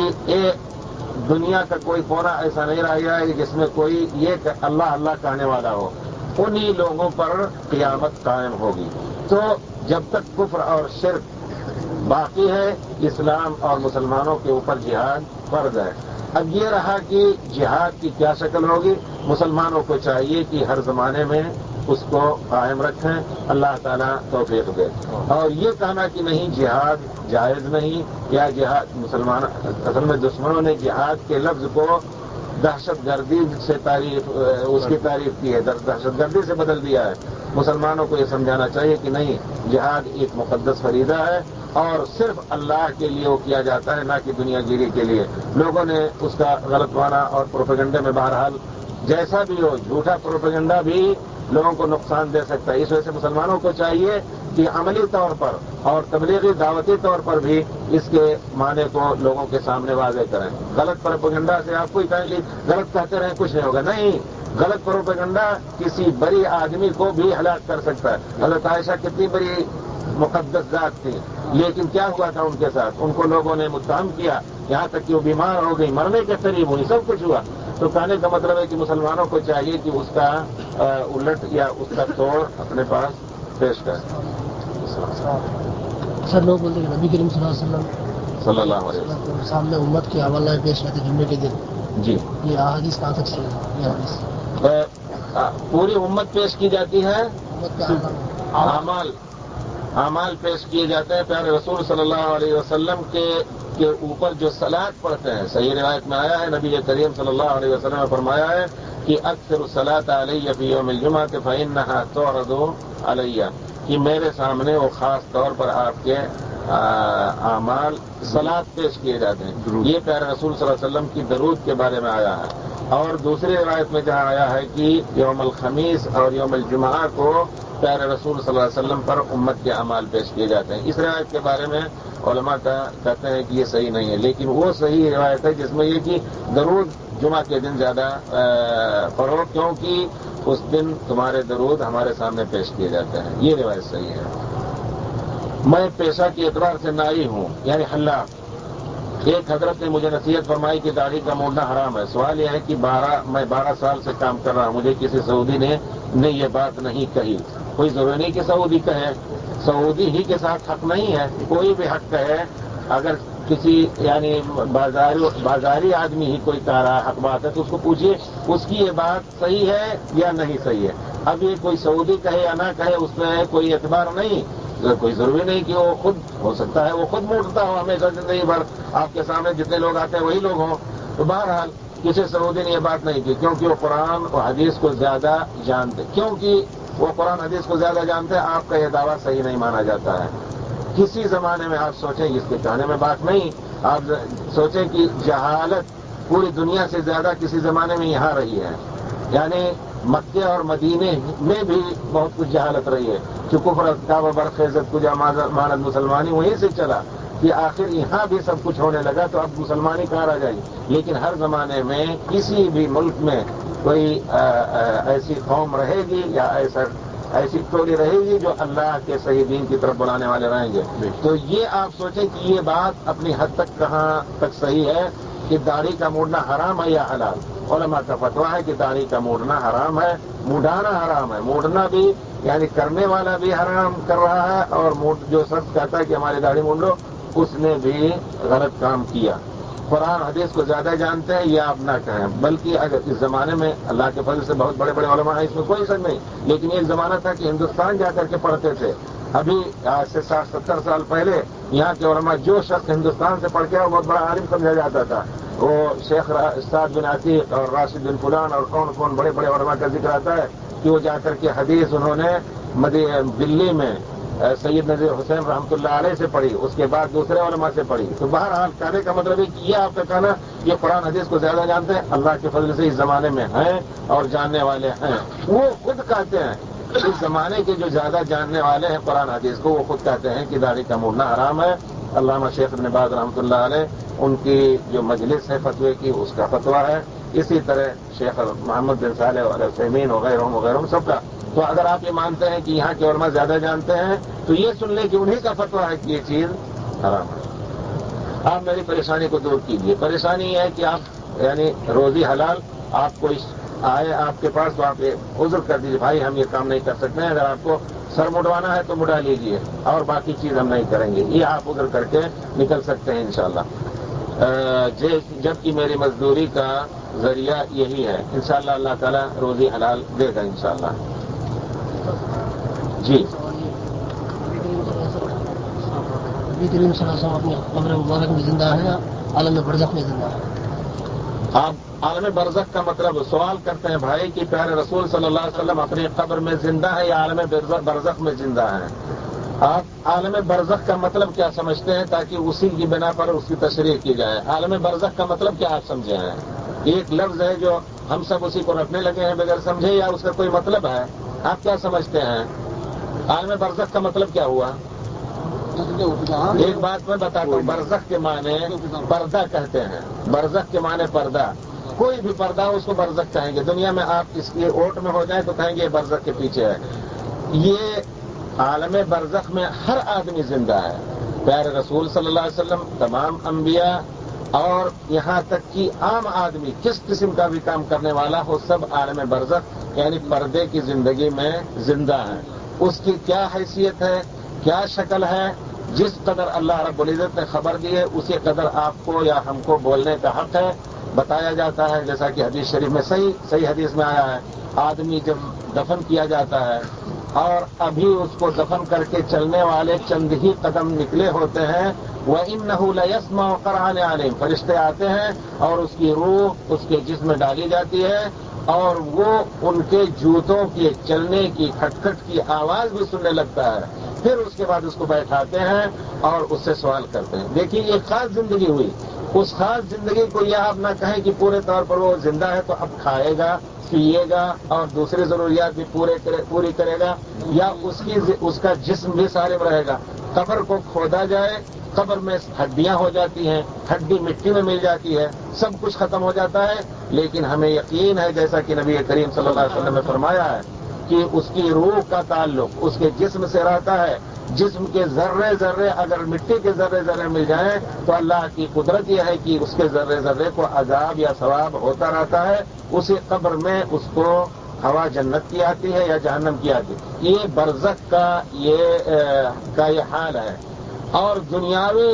ایک دنیا کا کوئی کونا ایسا نہیں رہ جائے گا جس میں کوئی یہ اللہ اللہ کہنے والا ہو. انہی لوگوں پر قیامت قائم ہوگی. تو جب تک کفر اور شرک باقی ہے اسلام اور مسلمانوں کے اوپر جہاد فرض ہے. اب یہ رہا کہ جہاد کی کیا شکل ہوگی. مسلمانوں کو چاہیے کہ ہر زمانے میں اس کو قائم رکھیں. اللہ تعالیٰ توفیق دے. اور یہ کہنا کہ نہیں جہاد جائز نہیں یا جہاد مسلمان اصل میں دشمنوں نے جہاد کے لفظ کو دہشت گردی سے تعریف اس کی تعریف کی ہے دہشت گردی سے بدل دیا ہے. مسلمانوں کو یہ سمجھانا چاہیے کہ نہیں جہاد ایک مقدس فریضہ ہے اور صرف اللہ کے لیے وہ کیا جاتا ہے نہ کہ دنیا گیری کے لیے. لوگوں نے اس کا غلط معنی اور پروپیگنڈے میں بہرحال جیسا بھی ہو جھوٹا پروپیگنڈا بھی لوگوں کو نقصان دے سکتا ہے. اس وجہ سے مسلمانوں کو چاہیے کہ عملی طور پر اور تبلیغی دعوتی طور پر بھی اس کے معنی کو لوگوں کے سامنے واضح کریں. غلط پروپیگنڈا سے آپ کوئی کہیں کہ غلط کہتے رہیں کچھ نہیں ہوگا. نہیں, غلط پروپیگنڈا کسی بڑی آدمی کو بھی ہلاک کر سکتا ہے. حضرت عائشہ کتنی بڑی مقدس ذات تھی لیکن کیا ہوا تھا ان کے ساتھ. ان کو لوگوں نے متہم کیا یہاں تک کہ وہ بیمار ہو گئی مرنے کے قریب ہوئی سب کچھ ہوا. تو کہنے کا مطلب ہے کہ مسلمانوں کو چاہیے کہ اس کا الٹ یا اس کا توڑ اپنے پاس پیش کریں. سر لوگ بولتے ہیں نبی کریم صلی اللہ علیہ وسلم صلی اللہ علیہ وسلم سامنے امت کے حوالہ پیش کرتے جمعے کے دن. جی یہ احادیث کہاں تک صحیح ہے؟ یہ حدیث پوری امت پیش کی جاتی ہے. امت کا اعمال اعمال پیش کیے جاتے ہیں. پیارے رسول صلی اللہ علیہ وسلم کے کے اوپر جو صلاۃ پڑھتے ہیں صحیح روایت میں آیا ہے نبی کریم صلی اللہ علیہ وسلم نے فرمایا ہے کہ اکثر الصلاۃ علیہ فی یوم الجمعہ فانھا تعرض علیہ کہ میرے سامنے وہ خاص طور پر آپ کے اعمال صلاۃ پیش کیے جاتے ہیں. یہ پیارے رسول صلی اللہ علیہ وسلم کی درود کے بارے میں آیا ہے. اور دوسری روایت میں جہاں آیا ہے کہ یوم الخمیس اور یوم الجمعہ کو پیارے رسول صلی اللہ علیہ وسلم پر امت کے اعمال پیش کیے جاتے ہیں. اس روایت کے بارے میں علماء کہتے ہیں کہ یہ صحیح نہیں ہے لیکن وہ صحیح روایت ہے جس میں یہ کہ درود جمعہ کے دن زیادہ پڑھو کیونکہ اس دن تمہارے درود ہمارے سامنے پیش کیے جاتے ہیں. یہ روایت صحیح ہے. میں پیشہ کے اعتبار سے نائی ہوں یعنی حلاق. ایک حضرت نے مجھے نصیحت فرمائی کہ داڑھی کا موڑنا حرام ہے. سوال یہ ہے کہ بارہ میں بارہ سال سے کام کر رہا ہوں, مجھے کسی سعودی نے نے یہ بات نہیں کہی. کوئی ضروری نہیں کہ سعودی کہے, سعودی ہی کے ساتھ حق نہیں ہے. کوئی بھی حق کہے, اگر کسی یعنی بازاری بازاری آدمی ہی کوئی کہہ رہا حق بات ہے تو اس کو پوچھیے اس کی یہ بات صحیح ہے یا نہیں صحیح ہے. اب یہ کوئی سعودی کہے یا نہ کہے اس میں کوئی اعتبار نہیں. کوئی ضروری نہیں کہ وہ خود ہو سکتا ہے وہ خود موڑتا ہو ہمیشہ زندگی بھر, آپ کے سامنے جتنے لوگ آتے ہیں وہی لوگ ہوں. تو بہرحال کسی سعودی نے یہ بات نہیں کی کیونکہ وہ قرآن و حدیث کو زیادہ جانتے, کیونکہ وہ قرآن حدیث کو زیادہ جانتے ہیں. آپ کا یہ دعویٰ صحیح نہیں مانا جاتا ہے. کسی زمانے میں آپ سوچیں, اس کے کہنے میں بات نہیں, آپ سوچیں کہ جہالت پوری دنیا سے زیادہ کسی زمانے میں یہاں رہی ہے. یعنی مکے اور مدینے میں بھی بہت کچھ جہالت رہی ہے. چکفر کعبہ برخیزت کجا مانت مسلمانی وہیں سے چلا کہ آخر یہاں بھی سب کچھ ہونے لگا تو اب مسلمانی کہاں رہ جائے. لیکن ہر زمانے میں کسی بھی ملک میں کوئی آ, آ, ایسی قوم رہے گی یا ایسا ایسی ٹولی رہے گی جو اللہ کے صحیح دین کی طرف بلانے والے رہیں گے. تو یہ آپ سوچیں کہ یہ بات اپنی حد تک کہاں تک صحیح ہے کہ داڑھی کا موڑنا حرام ہے یا حلال. علماء کا فتویٰ ہے کہ داڑھی کا موڑنا حرام ہے, موڑانا حرام ہے. موڑنا بھی یعنی کرنے والا بھی حرام کر رہا ہے اور جو شخص کہتا ہے کہ ہماری داڑھی موڑ لو اس نے بھی غلط کام کیا. قرآن حدیث کو زیادہ جانتے ہیں یہ آپ نہ کہیں, بلکہ اگر اس زمانے میں اللہ کے فضل سے بہت بڑے بڑے علماء ہیں اس میں کوئی شک نہیں. لیکن ایک زمانہ تھا کہ ہندوستان جا کر کے پڑھتے تھے. ابھی آج سے ساٹھ ستر سال پہلے یہاں کے علماء جو شخص ہندوستان سے پڑھ کے وہ بہت بڑا عالم سمجھا جاتا تھا. وہ شیخ استاد بن عتیق اور راشد بن فلان اور کون کون بڑے بڑے علماء کا ذکر آتا ہے کہ وہ جا کر کے حدیث انہوں نے دلی میں سید نذیر حسین رحمۃ اللہ علیہ سے پڑھی, اس کے بعد دوسرے علماء سے پڑھی. تو بہرحال کہنے کا مطلب ہے کہ یہ آپ کا کہنا یہ قرآن حدیث کو زیادہ جانتے ہیں, اللہ کے فضل سے اس زمانے میں ہیں اور جاننے والے ہیں. وہ خود کہتے ہیں اس زمانے کے جو زیادہ جاننے والے ہیں قرآن حدیث کو, وہ خود کہتے ہیں کہ داڑھی کا موڑنا حرام ہے. علامہ شیخ ابن باز رحمۃ اللہ علیہ ان کی جو مجلس ہے فتوے کی اس کا فتویٰ ہے. اسی طرح شیخ محمد بن صالح العثیمین وغیرہ وغیرہ سب کا. تو اگر آپ یہ مانتے ہیں کہ یہاں کے علماء زیادہ جانتے ہیں تو یہ سن لیں کہ انہی کا فتویٰ ہے کہ یہ چیز حرام ہے. آپ میری پریشانی کو دور کیجیے. پریشانی یہ ہے کہ آپ یعنی روزی حلال, آپ کو آئے آپ کے پاس تو آپ یہ عذر کر دیجیے بھائی ہم یہ کام نہیں کر سکتے ہیں. اگر آپ کو سر مڈوانا ہے تو مڈا لیجیے اور باقی چیز ہم نہیں کریں گے. یہ آپ عذر کر کے نکل سکتے ہیں انشاءاللہ. جبکہ میری مزدوری کا ذریعہ یہی ہے. انشاءاللہ اللہ تعالیٰ روزی حلال دے گا انشاءاللہ. جی نبی کریم صلی اللہ علیہ وسلم اپنی قبر مبارک میں زندہ ہے, عالم برزخ میں زندہ ہے. آپ عالم برزخ کا مطلب سوال کرتے ہیں بھائی کہ پیارے رسول صلی اللہ علیہ وسلم اپنی قبر میں زندہ ہے یا عالم برزخ میں زندہ ہے. آپ عالم برزخ کا مطلب کیا سمجھتے ہیں تاکہ اسی کی بنا پر اس کی تشریح کی جائے. عالم برزخ کا مطلب کیا آپ سمجھے ہیں؟ ایک لفظ ہے جو ہم سب اسی کو رکھنے لگے ہیں بغیر سمجھے, یا اس کا کوئی مطلب ہے؟ آپ کیا سمجھتے ہیں عالم برزخ کا مطلب کیا ہوا؟ ایک بات میں بتاتا ہوں, برزخ کے معنی پردہ کہتے ہیں. برزخ کے معنی پردہ, کوئی بھی پردہ ہو اس کو برزخ کہیں گے. دنیا میں آپ اس کے اوٹ میں ہو جائیں تو کہیں گے یہ برزخ کے پیچھے ہے. یہ عالم برزخ میں ہر آدمی زندہ ہے. پیارے رسول صلی اللہ علیہ وسلم, تمام انبیاء اور یہاں تک کہ عام آدمی کس قسم کا بھی کام کرنے والا ہو سب عالم برزخ یعنی پردے کی زندگی میں زندہ ہیں. اس کی کیا حیثیت ہے, کیا شکل ہے, جس قدر اللہ رب العزت نے خبر دی ہے اسی قدر آپ کو یا ہم کو بولنے کا حق ہے. بتایا جاتا ہے جیسا کہ حدیث شریف میں صحیح صحیح حدیث میں آیا ہے, آدمی جب دفن کیا جاتا ہے اور ابھی اس کو دفن کر کے چلنے والے چند ہی قدم نکلے ہوتے ہیں, وَإِنَّهُ لَيَسْمَعُ قَرْعَانِ عَلَيْهِمْ, فرشتے آتے ہیں اور اس کی روح اس کے جسم میں ڈالی جاتی ہے اور وہ ان کے جوتوں کے چلنے کی کھٹکھٹ کی آواز بھی سننے لگتا ہے. پھر اس کے بعد اس کو بیٹھاتے ہیں اور اس سے سوال کرتے ہیں. دیکھیے یہ خاص زندگی ہوئی. اس خاص زندگی کو یہ آپ نہ کہیں کہ پورے طور پر وہ زندہ ہے تو اب کھائے گا, پیے گا اور دوسری ضروریات بھی پورے کرے, پوری کرے گا, یا اس کی اس کا جسم بھی سالم رہے گا. قبر کو کھودا جائے, قبر میں ہڈیاں ہو جاتی ہیں, ہڈی مٹی میں مل جاتی ہے, سب کچھ ختم ہو جاتا ہے, لیکن ہمیں یقین ہے جیسا کہ نبی کریم صلی اللہ علیہ وسلم نے فرمایا ہے کہ اس کی روح کا تعلق اس کے جسم سے رہتا ہے. جسم کے ذرے ذرے اگر مٹی کے ذرے ذرے مل جائیں تو اللہ کی قدرت یہ ہے کہ اس کے ذرے ذرے کو عذاب یا ثواب ہوتا رہتا ہے. اسی قبر میں اس کو ہوا جنت کی آتی ہے یا جہنم کی آتی ہے. یہ برزخ کا یہ کا یہ حال ہے. اور دنیاوی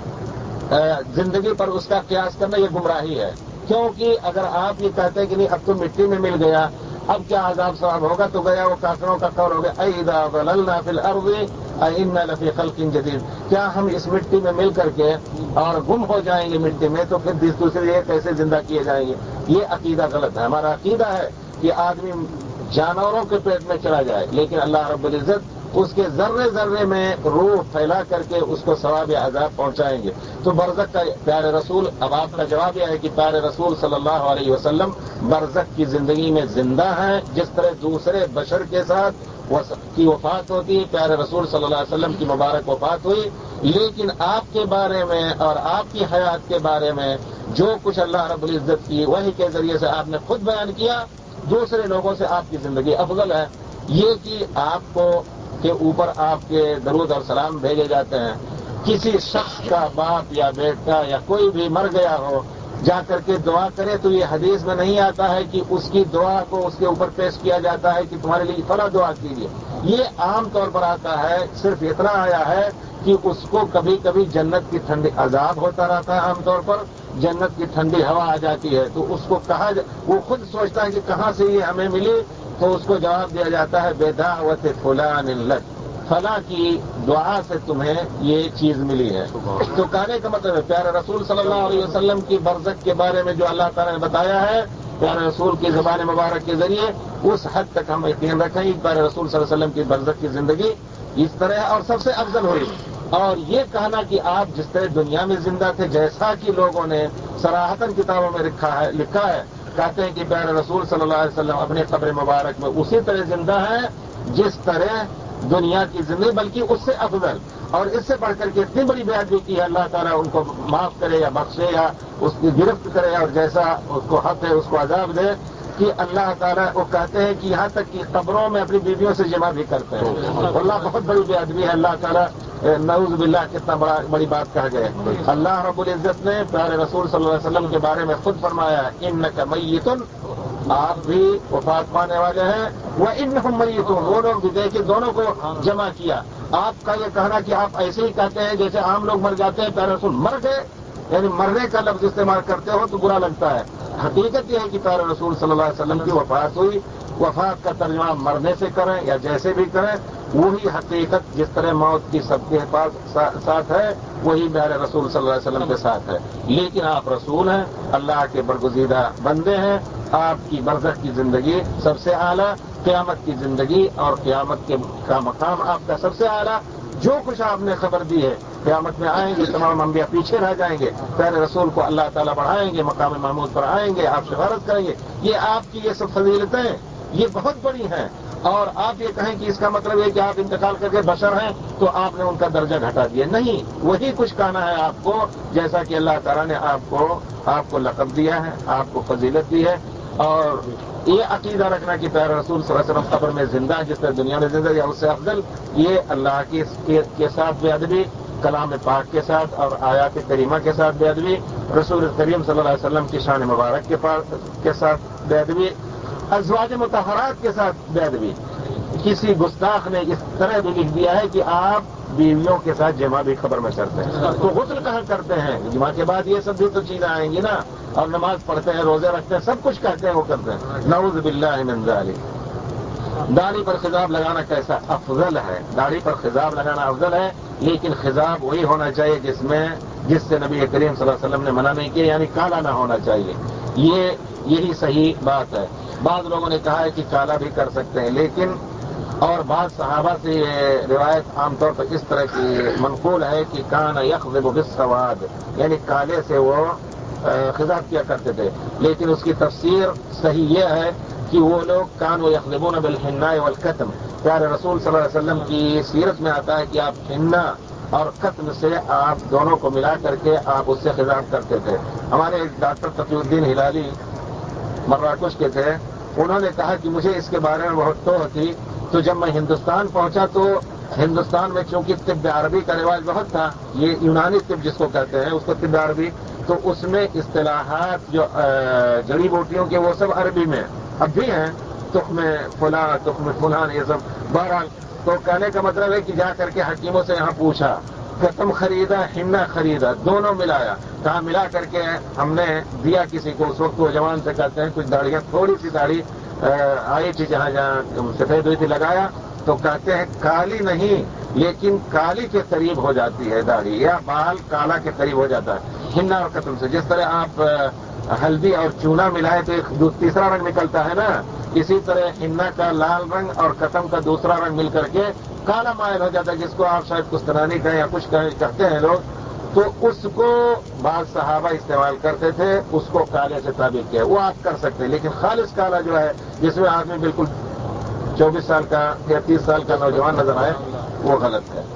زندگی پر اس کا قیاس کرنا یہ گمراہی ہے. کیونکہ اگر آپ یہ کہتے ہیں کہ نہیں اب تو مٹی میں مل گیا اب کیا عذاب ثواب ہوگا تو گیا وہ کافروں کا قول ہو گیا اذا ضللنا فی الارض ائنا لفی خلق جدید. کیا ہم اس مٹی میں مل کر کے اور گم ہو جائیں گے مٹی میں تو پھر دوسرے یہ کیسے زندہ کیے جائیں گے؟ یہ عقیدہ غلط ہے. ہمارا عقیدہ ہے کہ آدمی جانوروں کے پیٹ میں چلا جائے لیکن اللہ رب العزت اس کے ذرے ذرے میں روح پھیلا کر کے اس کو ثواب عذاب پہنچائیں گے. تو برزخ کا پیارے رسول اب آپ کا جواب یہ ہے کہ پیارے رسول صلی اللہ علیہ وسلم برزخ کی زندگی میں زندہ ہیں. جس طرح دوسرے بشر کے ساتھ کی وفات ہوتی ہے پیارے رسول صلی اللہ علیہ وسلم کی مبارک وفات ہوئی. لیکن آپ کے بارے میں اور آپ کی حیات کے بارے میں جو کچھ اللہ رب العزت کی وحی کے ذریعے سے آپ نے خود بیان کیا دوسرے لوگوں سے آپ کی زندگی افضل ہے. یہ کہ آپ کو کے اوپر آپ کے درود اور سلام بھیجے جاتے ہیں. کسی شخص کا باپ یا بیٹا یا کوئی بھی مر گیا ہو جا کر کے دعا کرے تو یہ حدیث میں نہیں آتا ہے کہ اس کی دعا کو اس کے اوپر پیش کیا جاتا ہے کہ تمہارے لیے فلاں دعا کیجیے. یہ عام طور پر آتا ہے صرف اتنا آیا ہے کہ اس کو کبھی کبھی جنت کی ٹھنڈی عذاب ہوتا رہتا ہے. عام طور پر جنت کی ٹھنڈی ہوا آ جاتی ہے تو اس کو کہا وہ خود سوچتا ہے کہ کہاں سے یہ ہمیں ملی تو اس کو جواب دیا جاتا ہے بدعوت فلان لک فلاں کی دعا سے تمہیں یہ چیز ملی ہے. تو کہنے کا مطلب ہے پیارے رسول صلی اللہ علیہ وسلم کی برزخ کے بارے میں جو اللہ تعالیٰ نے بتایا ہے پیارے رسول کی زبان مبارک کے ذریعے اس حد تک ہم یقین رکھیں کہ پیارے رسول صلی اللہ علیہ وسلم کی برزخ کی زندگی اس طرح اور سب سے افضل ہوئی. اور یہ کہنا کہ آپ جس طرح دنیا میں زندہ تھے جیسا کہ لوگوں نے صراحتاً کتابوں میں لکھا ہے لکھا ہے کہتے ہیں کہ پیارے رسول صلی اللہ علیہ وسلم اپنے قبر مبارک میں اسی طرح زندہ ہیں جس طرح دنیا کی زندگی بلکہ اس سے افضل. اور اس سے بڑھ کر کے اتنی بڑی بیعدبی کی ہے اللہ تعالیٰ ان کو معاف کرے یا بخشے یا اس کی گرفت کرے اور جیسا اس کو حق ہے اس کو عذاب دے کہ اللہ تعالیٰ وہ کہتے ہیں کہ یہاں تک کہ قبروں میں اپنی بیویوں سے جمع بھی کرتے ہیں. اللہ بہت بڑی بیعدبی ہے. اللہ تعالیٰ نعوذ باللہ کتنا بڑا بڑی بات کہا گیا. اللہ رب العزت نے پیارے رسول صلی اللہ علیہ وسلم کے بارے میں خود فرمایا انک میتن آپ بھی وفات پانے والے ہیں وہ انہم میتون وہ لوگ بھی دیکھیں دونوں کو جمع کیا. آپ کا یہ کہنا کہ آپ ایسے ہی کہتے ہیں جیسے عام لوگ مر جاتے ہیں پیارے رسول مر گئے یعنی مرنے کا لفظ استعمال کرتے ہو تو برا لگتا ہے. حقیقت یہ ہے کہ پیارے رسول صلی اللہ علیہ وسلم کی وفات ہوئی. وفات کا ترجمہ مرنے سے کریں یا جیسے بھی کریں وہی حقیقت جس طرح موت کی سب کے پاس ساتھ ہے وہی پیارے رسول صلی اللہ علیہ وسلم کے ساتھ ہے. لیکن آپ رسول ہیں اللہ کے برگزیدہ بندے ہیں. آپ کی برزخ کی زندگی سب سے اعلیٰ قیامت کی زندگی اور قیامت کے کا مقام آپ کا سب سے اعلیٰ. جو کچھ آپ نے خبر دی ہے قیامت میں آئیں گے تمام انبیاء پیچھے رہ جائیں گے پیارے رسول کو اللہ تعالیٰ بڑھائیں گے مقام محمود پر آئیں گے آپ سفارت کریں گے. یہ آپ کی یہ سب فضیلتیں یہ بہت بڑی ہیں. اور آپ یہ کہیں کہ اس کا مطلب ہے کہ آپ انتقال کر کے بشر ہیں تو آپ نے ان کا درجہ گھٹا دیا. نہیں وہی کچھ کہنا ہے آپ کو جیسا کہ اللہ تعالیٰ نے آپ کو آپ کو لقب دیا ہے آپ کو فضیلت دی ہے. اور یہ عقیدہ رکھنا کہ پیارے رسول صلی اللہ علیہ وسلم قبر میں زندہ ہے جس طرح دنیا میں زندہ یا اس سے افضل یہ اللہ کی کے ساتھ بے ادبی کلام پاک کے ساتھ اور آیات کریمہ کے ساتھ بے ادبی رسول کریم صلی اللہ علیہ وسلم کی شان مبارک کے ساتھ بے ادبی ازواج مطہرات کے ساتھ بے ادبی. کسی گستاخ نے اس طرح بھی لکھ دیا ہے کہ آپ بیویوں کے ساتھ جمع بھی خبر میں کرتے ہیں تو غسل کہاں کرتے ہیں جمعہ کے بعد یہ سب بھی تو چیزیں آئیں گی نا اور نماز پڑھتے ہیں روزے رکھتے ہیں سب کچھ کہتے ہیں وہ کرتے ہیں. نعوذ باللہ من ذالک. داڑھی پر خضاب لگانا کیسا افضل ہے. داڑھی پر خضاب لگانا افضل ہے لیکن خضاب وہی ہونا چاہیے جس میں جس سے نبی کریم صلی اللہ علیہ وسلم نے منع نہیں کیا یعنی کالا نہ ہونا چاہیے. یہ یہی صحیح بات ہے. بعض لوگوں نے کہا ہے کہ کالا بھی کر سکتے ہیں لیکن اور بعض صحابہ سے یہ روایت عام طور پر اس طرح کی منقول ہے کہ کان یخضب بالسواد یعنی کالے سے وہ خضاب کیا کرتے تھے. لیکن اس کی تفسیر صحیح یہ ہے کہ وہ لوگ کان و یخضبون بالحناء والکتم. پیارے رسول صلی اللہ علیہ وسلم کی سیرت میں آتا ہے کہ آپ حنا اور ختم سے آپ دونوں کو ملا کر کے آپ اس سے خضاب کرتے تھے. ہمارے ڈاکٹر تقی الدین ہلالی مراکش کے تھے. انہوں نے کہا کہ مجھے اس کے بارے میں بہت توہ تھی. تو جب میں ہندوستان پہنچا تو ہندوستان میں چونکہ طب عربی کا رواج بہت تھا، یہ یونانی طب جس کو کہتے ہیں اس کو طب عربی، تو اس میں اصطلاحات جو جڑی بوٹیوں کے وہ سب عربی میں اب بھی ہیں، تخم فلاں تخم فلان یہ سب. بہرحال تو کہنے کا مطلب ہے کہ جا کر کے حکیموں سے یہاں پوچھا، کتم خریدا ہننا خریدا، دونوں ملایا. کہاں ملا کر کے ہم نے دیا کسی کو. اس وقت وہ جوان سے کہتے ہیں کچھ داڑیاں، تھوڑی سی داڑھی آئی تھی جہاں جہاں سفید ہوئی تھی لگایا، تو کہتے ہیں کالی نہیں لیکن کالی کے قریب ہو جاتی ہے داڑھی، یا بال کالا کے قریب ہو جاتا ہے ہننا اور قتم سے. جس طرح آپ ہلدی اور چونا ملائے تو تیسرا رنگ نکلتا ہے نا، اسی طرح ہننا کا لال رنگ اور قتم کا دوسرا رنگ مل کر کے کالا مائل ہو جاتا ہے، جس کو آپ شاید کسترانی کہیں یا کچھ کہتے ہیں لوگ. تو اس کو بعض صحابہ استعمال کرتے تھے، اس کو کالے سے تعبیر کیا. وہ آپ کر سکتے ہیں، لیکن خالص کالا جو ہے جس میں آدمی بالکل چوبیس سال کا یا تیس سال کا نوجوان نظر آئے، وہ غلط ہے.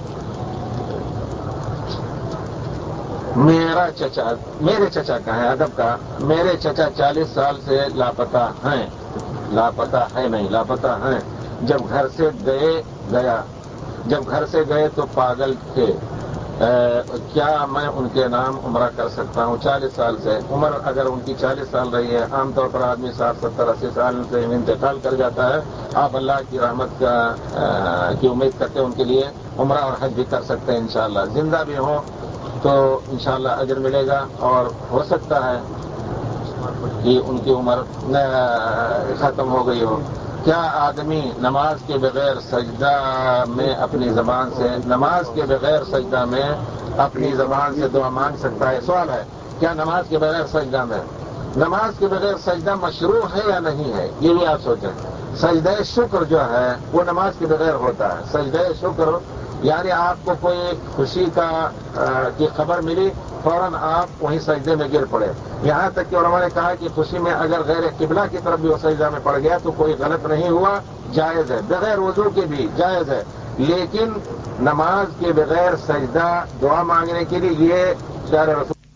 میرا چچا، میرے چچا کا ہے ادب کا، میرے چچا چالیس سال سے لاپتہ ہیں. لاپتہ ہے نہیں، لاپتہ ہیں. جب گھر سے گئے گیا جب گھر سے گئے تو پاگل تھے. کیا میں ان کے نام عمرہ کر سکتا ہوں؟ چالیس سال سے عمر اگر ان کی چالیس سال رہی ہے، عام طور پر آدمی ساٹھ ستر اسی سال سے انتقال کر جاتا ہے. آپ اللہ کی رحمت کا کی امید کرتے ہیں، ان کے لیے عمرہ اور حج بھی کر سکتے ہیں انشاءاللہ. زندہ بھی ہوں تو انشاءاللہ اجر ملے گا، اور ہو سکتا ہے کہ ان کی عمر ختم ہو گئی ہو. کیا آدمی نماز کے بغیر سجدہ میں اپنی زبان سے نماز کے بغیر سجدہ میں اپنی زبان سے دعا مانگ سکتا ہے؟ سوال ہے، کیا نماز کے بغیر سجدہ میں نماز کے بغیر سجدہ مشروع ہے یا نہیں ہے؟ یہ بھی آپ سوچیں. سجدہ شکر جو ہے وہ نماز کے بغیر ہوتا ہے. سجدہ شکر یعنی آپ کو کوئی خوشی کا کی خبر ملی، فوراً آپ وہیں سجدے میں گر پڑے. یہاں تک کہ علماء نے کہا کہ خوشی میں اگر غیر قبلہ کی طرف بھی وہ سجدہ میں پڑ گیا تو کوئی غلط نہیں ہوا، جائز ہے، بغیر وضو کے بھی جائز ہے. لیکن نماز کے بغیر سجدہ دعا مانگنے کے لیے یہ پیارے رسول